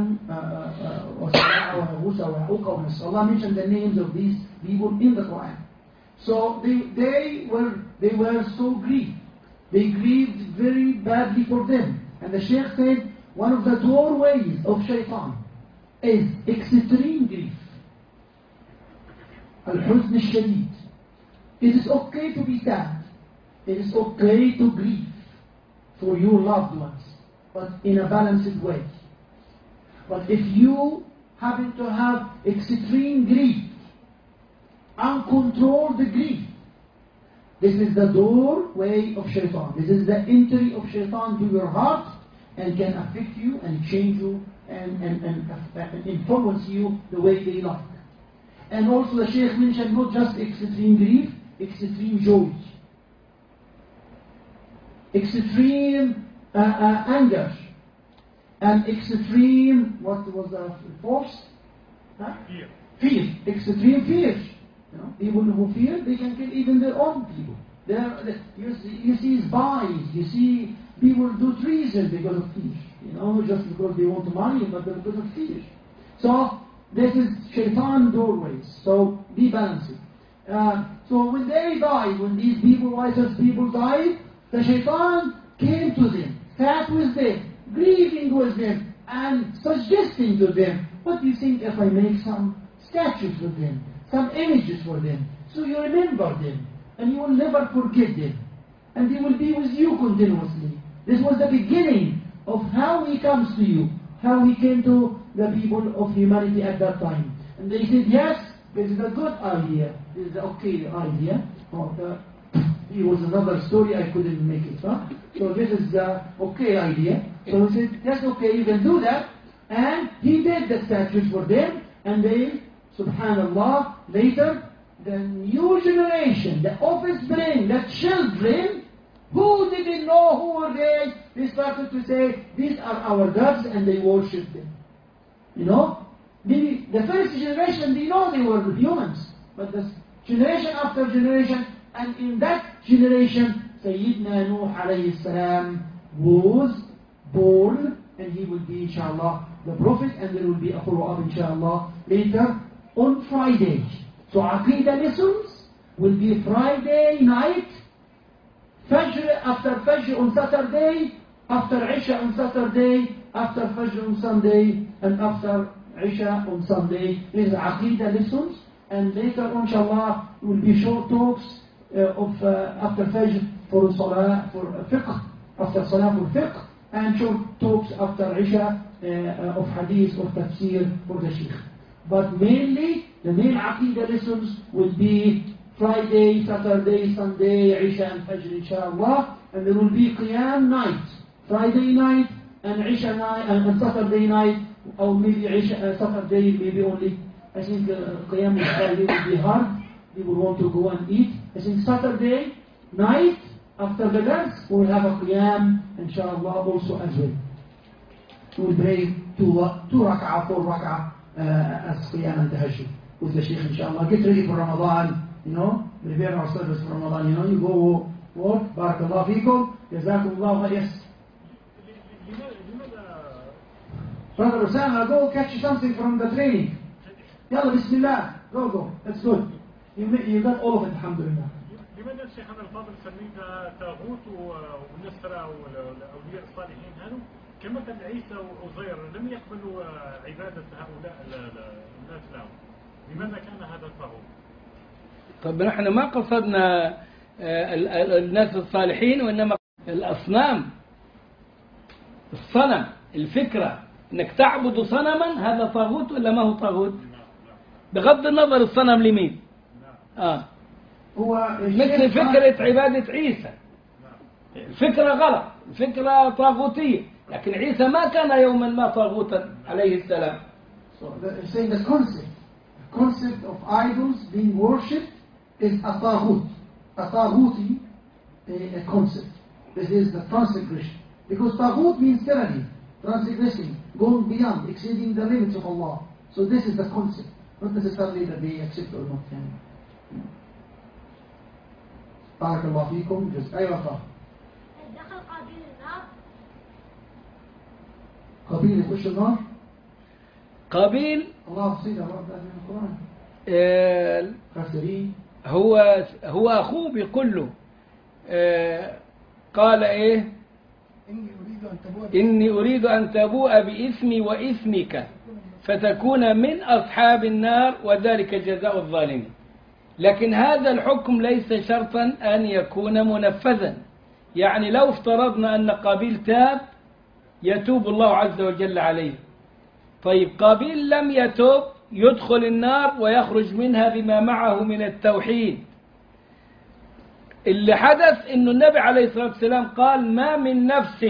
Allah mentioned the names of these people in the Quran. So they were so grieved. They grieved very badly for them. And the Shaykh said, one of the doorways of shaitan is extreme grief. Al-Huzn al-Shadid. It is okay to be sad. It is okay to grieve for your loved ones, but in a balanced way. But if you happen to have extreme grief, uncontrolled grief, this is the doorway of shaitan. This is the entry of shaitan to your heart, and can affect you and change you and influence you the way they like. And also the Shaykh mentioned not just extreme grief, extreme joy, extreme anger, and extreme, what was the force? Huh? Fear. Extreme fear. You know, people who fear, they can kill even their own people. You see spies, you see people do treason because of fear. You know, just because they want money, but because of fear. So this is shaitan doorways. So be balanced. So when they died, when these people, righteous people died, the shaitan came to them, sat with them, grieving with them, and suggesting to them, what do you think if I make some statues for them, some images for them, so you remember them, and you will never forget them, and they will be with you continuously. This was the beginning of how he comes to you, how he came to the people of humanity at that time. And they said, yes, this is a good idea, this is an okay idea. It was another story, I couldn't make it. Huh? So this is the okay idea. So he said, yes, okay, you can do that. And he did the statues for them, and they, subhanallah, later, the new generation, the offspring, the children, who didn't know who were they started to say, these are our gods, and they worship them. You know? The first generation, they know they were humans. But the generation after generation, and in that generation, Sayyidina Nuh alayhi salam was born, and he will be, inshallah, the prophet, and there will be a follow-up, inshallah, later on Friday. So Aqidah lessons will be Friday night, Fajr, after Fajr on Saturday, after Isha on Saturday, after Fajr on Sunday, and after Isha on Sunday. These are Aqidah lessons, and later on, inshallah, will be short talks after Fajr for Salah, for fiqh, after Salah for fiqh, and short talks after Isha of hadith or tafsir for the Sheikh. But mainly, the main Aqidah lessons will be Friday, Saturday, Sunday, Isha and Fajr, inshallah, and there will be Qiyam night, Friday night and Isha night and Saturday night, or maybe Isha, Saturday, maybe only. I think Qiyam Friday will be hard. People want to go and eat. I think Saturday night, after the dance, we will have a Qiyam, inshallah, also as well. We will pray two rak'ah, 4 rak'ah as Qiyam and Tahajjud with the Shaykh, inshallah. Get ready for Ramadan, you know, prepare our service for Ramadan, you know, you go work, barakallah feekum, jazakumullah khair. Brother Osama, go catch something from the training. Yalla, bismillah, go, that's good. You got all of it, alhamdulillah. لماذا شيخنا الفاضل سميتها تاغوت والنسرة والأولياء الصالحين هذو كمثل عيسى وعزير لم يقبلوا عبادة هؤلاء الناس لهم، لماذا كان هذا الطاغوت؟ طب نحن ما قصدنا الناس الصالحين، وإنما الأصنام، الصنم، الفكرة انك تعبد صنما، هذا طاغوت ولا ما هو طاغوت؟ بغض النظر الصنم لمين. هو مثل فكرة عبادة عيسى، فكرة غلط، فكرة طاغوتية، لكن عيسى ما كان يوما ما طاغوتا عليه السلام. So saying the concept of idols being worshipped is a taghut, a taghuti a concept. This is the transgression, because taghut means tyranny, transgressing, going beyond, exceeding the limits of Allah. So this is the concept, not necessarily that they accept or not. بارك الله فيكم. جزء أيوة صح. دخل قابيل النار. قابيل يخش النار. قابيل الله سيدنا الله من القرآن. خاسرين. هو أخوه بيقول له قال إيه؟ إني أريد أن تبوء بإثمي وإثمك فتكون من أصحاب النار وذلك جزاء الظالمين. لكن هذا الحكم ليس شرطا أن يكون منفذا. يعني لو افترضنا أن قابيل تاب يتوب الله عز وجل عليه. طيب قابيل لم يتوب يدخل النار ويخرج منها بما معه من التوحيد. اللي حدث إنه النبي عليه الصلاة والسلام قال ما من نفس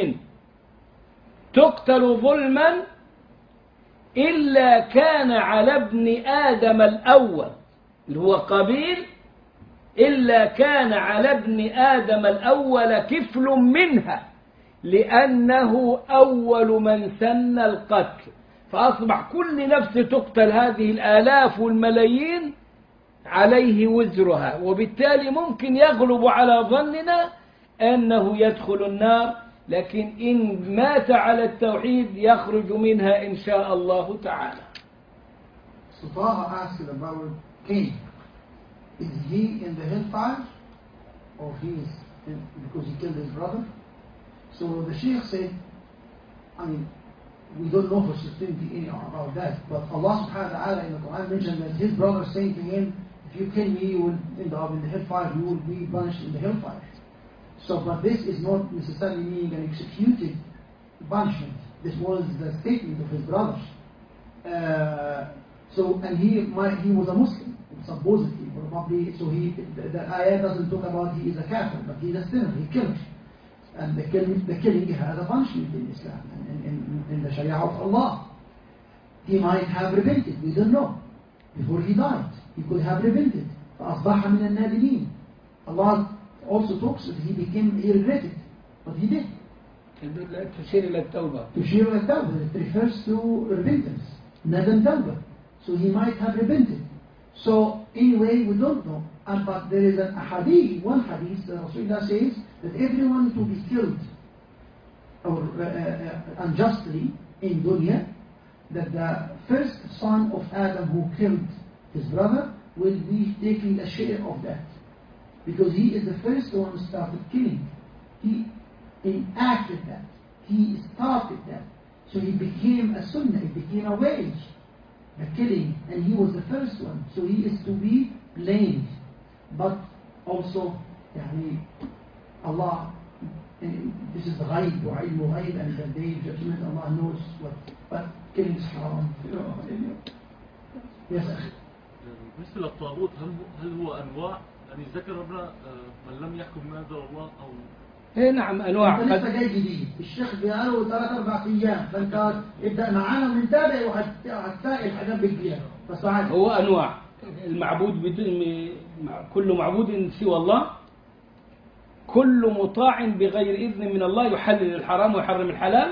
تقتل ظلما إلا كان على ابن آدم الأول اللي هو قابيل، إلا كان على ابن آدم الأول كفل منها لأنه أول من سن القتل. فأصبح كل نفس تقتل هذه الآلاف والملايين عليه وزرها، وبالتالي ممكن يغلب على ظننا أنه يدخل النار، لكن إن مات على التوحيد يخرج منها إن شاء الله تعالى. So Taha asked about Cain. Is he in the hellfire or he is because he killed his brother? So the Sheikh said, I mean, we don't know for certainty about that, but Allah subhanahu wa ta'ala in the Quran mentioned that his brother saying to him, if you kill me, you will end up in the hellfire, you will be punished in the hellfire. So, but this is not necessarily meaning an executed punishment. This was the statement of his brothers. So, and he was a Muslim, supposedly, probably. So the ayah doesn't talk about he is a kafir, but he is a sinner. He killed, and the killing has a punishment in Islam and in the Sharia of Allah. He might have repented. We don't know. Before he died, he could have repented. فأصبح من النادمين. Allah also talks that he regretted, but he did. تشير إلى التوبة. تشير إلى التوبة. It refers to repentance. ندم توبة. So he might have repented. So anyway, we don't know. But there is a hadith, one hadith, that Rasulullah says that everyone to be killed or unjustly in dunya, that the first son of Adam who killed his brother will be taking a share of that. Because he is the first one who started killing. He enacted that. He started that. So he became a sunnah, it became a wage, a killing, and he was the first one. So he is to be blamed. But also, Allah, this is the ghaib, wa ilmu ghaib, and the day of judgment, Allah knows what. But killing is haram. Yes, akhi. مثل الطاغوت هل هو أنواع؟ يعني ذكر ربنا من لم يحكم ما أنزل الله أو إيه نعم أنواع. أنت لسه جاي جديد، الشيخ بيقاله 3-4 أيام، فأنت ابدأ معانا ونتابع وهتلاقي الحاجات بتجيها. بس هو أنواع المعبود كل معبود سوى الله، كل مطاع بغير إذن من الله يحلل الحرام ويحرم الحلال،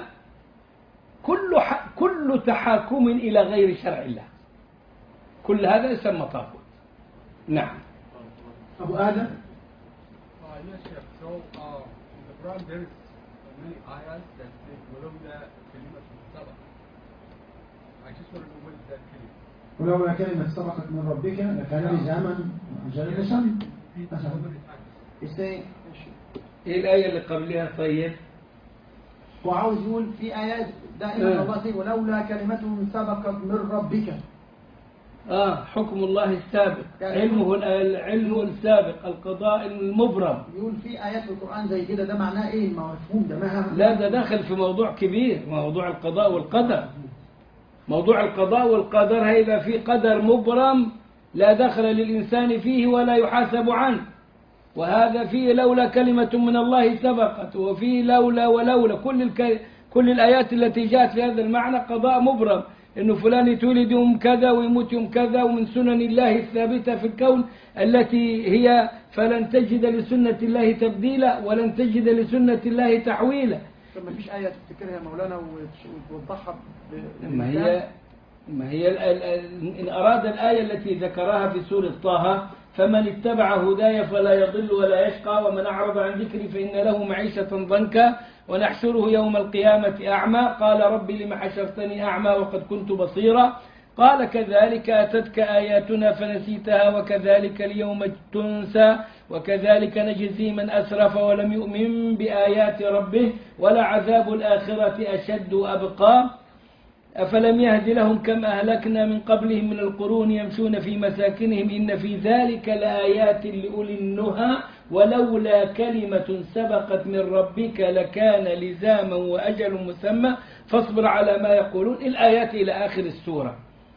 كل تحاكم إلى غير شرع الله، كل هذا يسمى طاغوت. نعم. أبو آدم. Yes, Sheikh. So, in the Quran there is many ayahs that say ولولا كلمة سبقت. I just want to know what is that كلمة. ولولا كلمة سبقت من ربك لكان لزاما أجل مسمى. إيه الآية اللي قبلها طيب؟ وعاوز يقول في آيات دائما الله تقول ولولا كلمة سبقت من ربك. حكم الله السابق، علمه العلم السابق، القضاء المبرم. يقول في آيات في القرآن زي كده، ده معناه إيه؟ مفهوم ده ما لا، ده داخل في موضوع كبير، موضوع القضاء والقدر. موضوع القضاء والقدر هيبقى في قدر مبرم لا دخل للإنسان فيه ولا يحاسب عنه، وهذا فيه لولا كلمة من الله سبقت، وفيه لولا ولولا، كل الآيات التي جاءت في هذا المعنى قضاء مبرم، إنه فلان يتولد يوم كذا ويموت يوم كذا، ومن سنن الله الثابتة في الكون التي هي فلن تجد لسنة الله تبديلا ولن تجد لسنة الله تحويلا. ما فيش آية تفتكرها مولانا وتوضحها؟ ما هي إن أراد الآية التي ذكرها في سورة طه فمن اتبع هداي فلا يضل ولا يشقى ومن أعرض عن ذكري فإن له معيشة ضنكا ونحشره يوم القيامة أعمى قال رب لم حشرتني أعمى وقد كنت بصيرا قال كذلك أتتك آياتنا فنسيتها وكذلك اليوم تنسى وكذلك نجزي من أسرف ولم يؤمن بآيات ربه ولعذاب الآخرة أشد وأبقى أفلم يهد لهم كم أهلكنا من قبلهم من القرون يمشون في مساكنهم إن في ذلك لآيات لأولي النهى ولولا كلمة سبقت من ربك لكان لزاما وأجل مسمى فاصبر على ما يقولون الآيات إلى آخر السورة.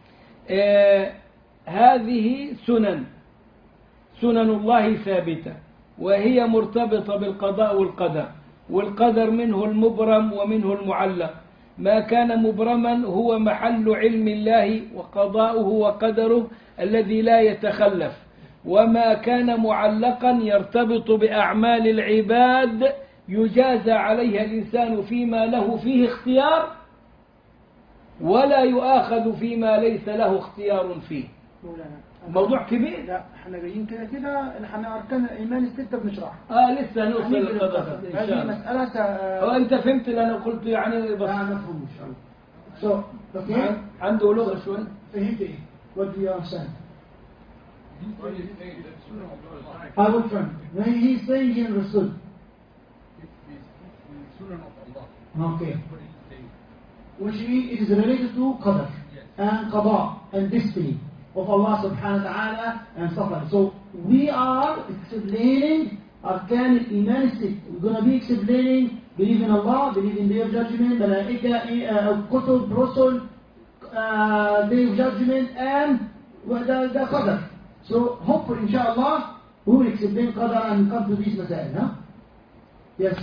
هذه سنن الله ثابتة وهي مرتبطة بالقضاء والقدر والقدر منه المبرم ومنه المعلق ما كان مبرما هو محل علم الله وقضاؤه وقدره الذي لا يتخلف وما كان معلقا يرتبط بأعمال العباد يجازى عليها الإنسان فيما له فيه اختيار ولا يؤاخذ فيما ليس له اختيار فيه. مولانا موضوع كبير. لا احنا جايين كده احنا اركان الايمان السته بنشرحها. لسه نوصل للقدر ان شاء هذه الله. مساله انت فهمت اللي انا قلت يعني بس لا مفهوم ان شاء الله. اوكي عنده لغه شوي. فهمت ايه؟ What do you understand? What is saying that Surah of Allah, I will turn. When he's saying he understood. it's Surah of Allah. Okay. What is he saying? Which means it is related to qadar and qada and destiny of Allah subhanahu wa ta'ala and stuff like that. So we are explaining arkan al-iman al-sitt. We're going to be explaining believe in Allah, believe in Day of Judgment, malaika, kutub, rusul, Day of Judgment and the qadar. So hopefully inshallah we will explain qadar and come to these masail. Huh? Yes.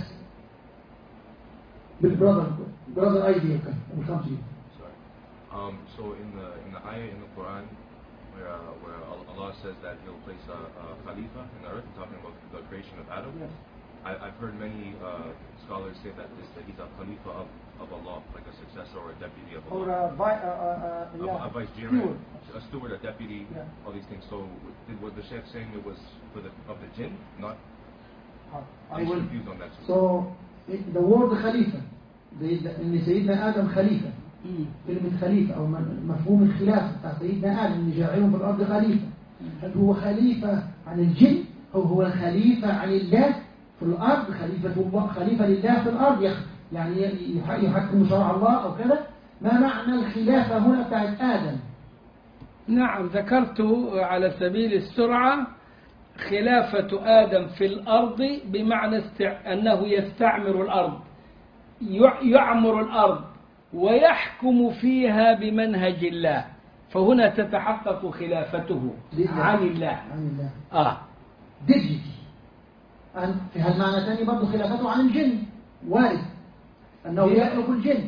Big brother idea will come to you. Sorry. So in the ayah in the Quran where Allah says that He'll place a Khalifa in the earth, talking about the creation of Adam. Yes. I've heard many scholars say that he's a Khalifa of Allah, like a successor or a deputy of Or Allah. A vicegerent, steward. a steward, a deputy, Yeah. all these things. So was the Shaykh saying it was of the jinn? Not? I I'm will. confused on that. So the word خليفة إن سيدنا آدم خليفة كلمة خليفة أو مفهوم الخلافة بتاع سيدنا آدم اللي جاعلهم في الأرض خليفة هل هو خليفة عن الجن أو هو الخليفة عن الله في الأرض خليفة الله خليفة لله في الأرض يعني يحكم شرع الله أو كذا ما معنى الخلافة هنا بتاعت آدم؟ نعم ذكرت على سبيل السرعة خلافة آدم في الأرض بمعنى أنه يستعمر الأرض يعمر الأرض ويحكم فيها بمنهج الله فهنا تتحقق خلافته عن الله. ديجيتي في هالمعنى ثاني برضه خلافته عن الجن وارد أنه يخلق الجن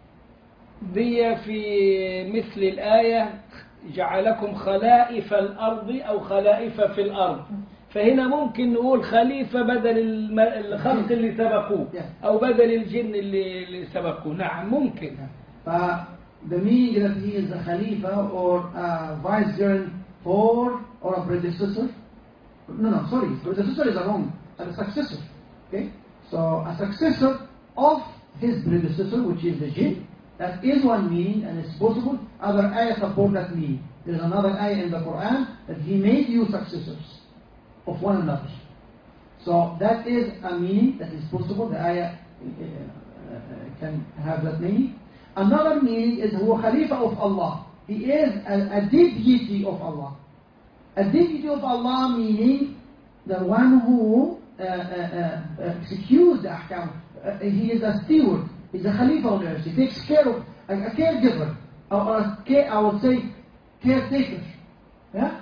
دي في مثل الآية جعلكم خلائف الأرض أو خلائف في الأرض فهنا ممكن نقول خليفة بدل الخلق اللي سبقوه أو بدل الجن اللي سبقوه. نعم ممكن. The meaning that he is a Khalifa or a vicegerent for or a predecessor. No, sorry. Predecessor is a wrong. A successor. Okay? So a successor of his predecessor, which is the jinn. That is one meaning and it's possible. Other ayahs support that meaning. There is another ayah in the Quran that he made you successors of one another. So that is a meaning that is possible. The ayah can have that meaning. Another meaning is huwa Khalifa of Allah. He is a deity of Allah. A deity of Allah meaning the one who executes the ahkam. He is a steward. He's a Khalifa on earth. He takes care of a caregiver. Or I would say caretaker. Yeah?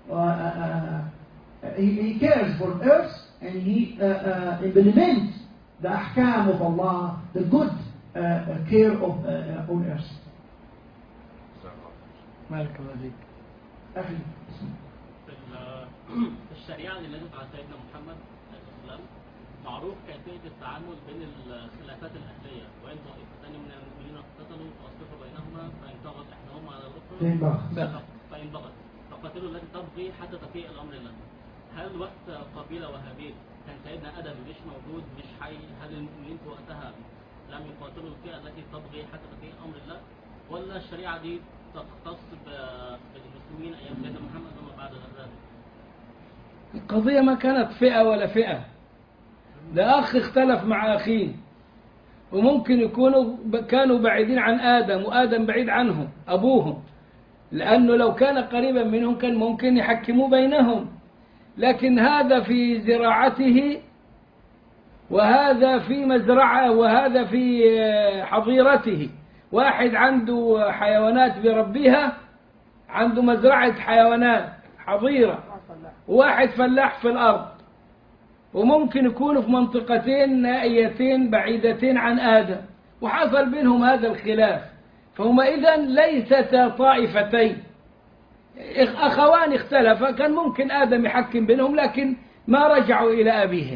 He cares for earth and he implements the ahkam of Allah, the good care of on earth. مالك الله فيك. أخي في الشريعة اللي نزلت على سيدنا محمد عليه السلام معروف كيفية التعامل بين الخلافات الأهلية وإن طائفتان من المؤمنين اقتتلوا فأصلحوا بينهما فإن طغت إحداهما على الأخرى فإن بغت يقاتلوا التي تبغي حتى تفيء الأمر الله. هل وقت قابيل وهابيل كان سيدنا آدم مش موجود مش حي؟ هل انتوا وقتها لم يقاتلوا الفئة التي تبغي حتى تفيء أمر الله؟ ولا الشريعة دي تختص بالمسلمين أيام سيدنا محمد وما بعد ذلك؟ القضية ما كانت فئة ولا فئة، ده أخ اختلف مع أخيه، وممكن يكونوا كانوا بعيدين عن آدم وآدم بعيد عنهم أبوهم، لأنه لو كان قريبا منهم كان ممكن يحكموا بينهم، لكن هذا في زراعته وهذا في مزرعة وهذا في حظيرته. واحد عنده حيوانات بربيها، عنده مزرعة حيوانات حظيرة، وواحد فلاح في الأرض، وممكن يكونوا في منطقتين نائيتين بعيدتين عن آدم، وحصل بينهم هذا الخلاف، فهما إذن ليستا طائفتين، أخوان اختلفا، كان ممكن آدم يحكم بينهم لكن ما رجعوا إلى أبيهم.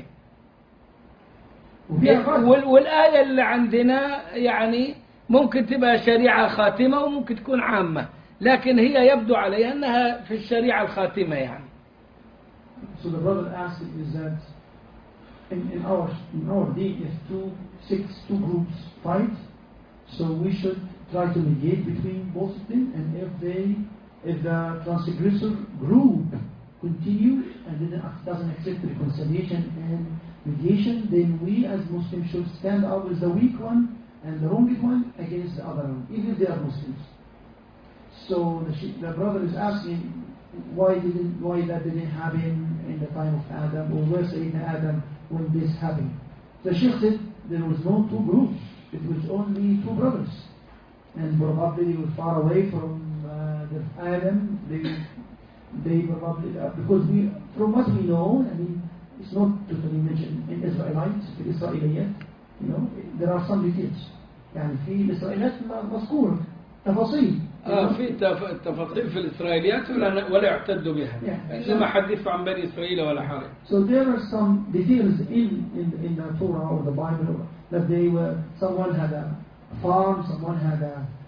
والآية اللي عندنا يعني ممكن تبقى شريعة خاتمة وممكن تكون عامة، لكن هي يبدو عليها أنها في الشريعة الخاتمة يعني. So the brother asked is that in our deen, if two groups fight, so we should try to mediate between both of them, and if the transgressor group continues and doesn't accept reconciliation and mediation, then we as Muslims should stand up with the weak one and the wronged one against the other one, even if they are Muslims. So the brother is asking why that didn't happen in the time of Adam, or where Sayyidina Adam when this happened. The Sheikh said there was no two groups, it was only two brothers, and probably they were far away from the Adam. They probably because from what we know, I mean, it's not totally mentioned in Israelites, في الإسرائيليات, you know, there are some details. يعني في الإسرائيليات مذكورة تفاصيل. في تفاصيل في الإسرائيليات ولا يعتد بها، إنما حدثوا عن بني إسرائيل ولا حرج. So there are some details in the Torah or the Bible that someone had a farm, someone had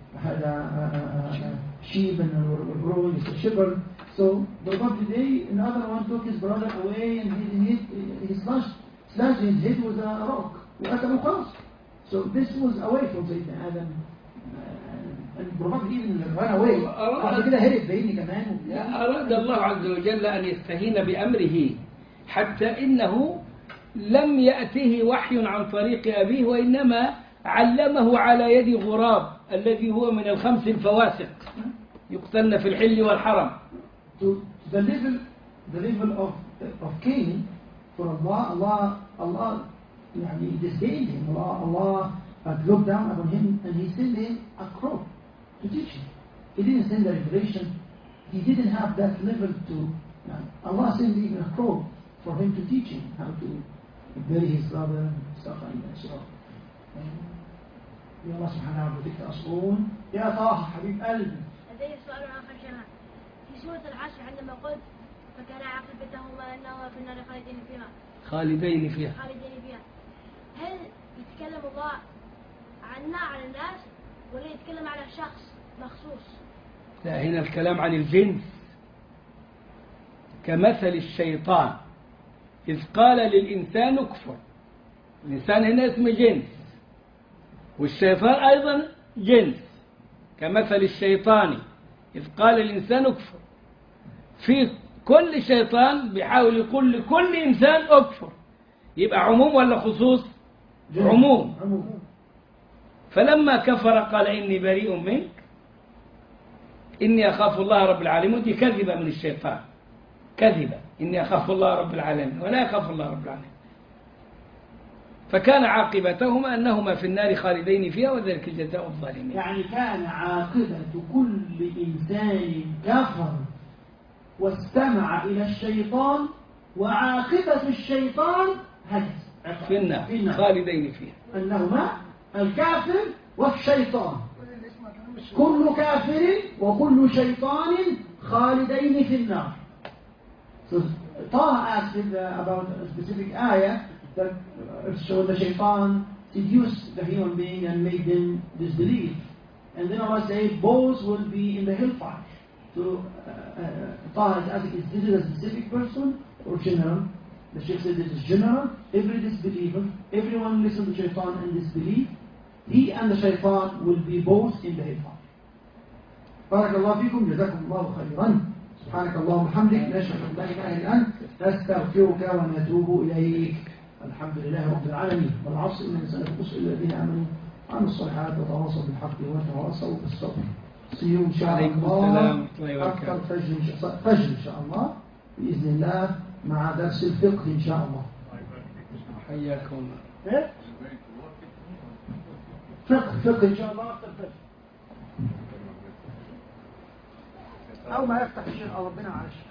a sheep and were growing as a shepherd. So probably another one took his brother away and he slashed his head with a rock. وقتله خلاص. So this was away from Sayyidina Adam. أراد الله عز وجل أن يستهين بأمره، حتى إنه لم يأته وحي عن طريق أبيه، وإنما علمه على يد غراب الذي هو من الخمس الفواسق يقتلن في الحل والحرم. The level of Cain for Allah يعني disdained him. Allah looked down upon him and he sent him a crow to teach him. He didn't send the revelation. He didn't have that level to. Allah sent even a crow for him to teach him how to bury his brother and stuff like that. So, يا الله سبحانه وتعالى أصلون يا طه حبيب قلبي. لدي سؤال آخر كمان. في سورة العصر عندما قلت فكان عاقبتهما أنهما في النار خالدين فيها. هل يتكلم الله عنا على الناس ولا يتكلم على شخص مخصوص؟ لا، هنا الكلام عن الجنس، كمثل الشيطان إذ قال للإنسان اكفر. الإنسان هنا اسم جنس، والشيطان أيضا جنس، كمثل الشيطان إذ قال للإنسان اكفر. في كل شيطان بيحاول يقول لكل إنسان اكفر، يبقى عموم ولا خصوص؟ عموم. فلما كفر قال إني بريء منك إني أخاف الله رب العالمين. دي كذبة من الشيطان، كذبة، إني أخاف الله رب العالمين ولا يخاف الله رب العالمين. فكان عاقبتهما أنهما في النار خالدين فيها وذلك الجزاء الظالمين. يعني كان عاقبة كل إنسان كفر واستمع إلى الشيطان، وعاقبة الشيطان في النار خالدين فيها، أنهما الكافر والشيطان، كل كافر وكل شيطان خالدين في النار. So Taha asked about a specific ayah that showed the shaitan seduced the human being and made them disbelieve, and then Allah said both will be in the hellfire. So Taha is asking, is this a specific person or general? The Sheikh said this is general. Every disbeliever, everyone listen to Shaitan and disbelief, he and the Shaitan will be both in the hellfire. بارك الله فيكم, جزاكم الله خيرا. سبحانك اللهم وبحمدك, نشهد أن لا إله إلا أنت, نستغفرك ونتوب إليك. الحمد لله رب العالمين. والعصر إن الإنسان يخلص إلا الذين آمنوا وعملوا الصالحات وتواصوا بالحق وتواصوا بالصبر. See you إن شاء الله after الفجر إن شاء الله بإذن الله مع درس الفقه إن شاء الله. حياكم. فقه إن شاء الله after الفجر. أو ما يفتح الشيء ربنا عاش.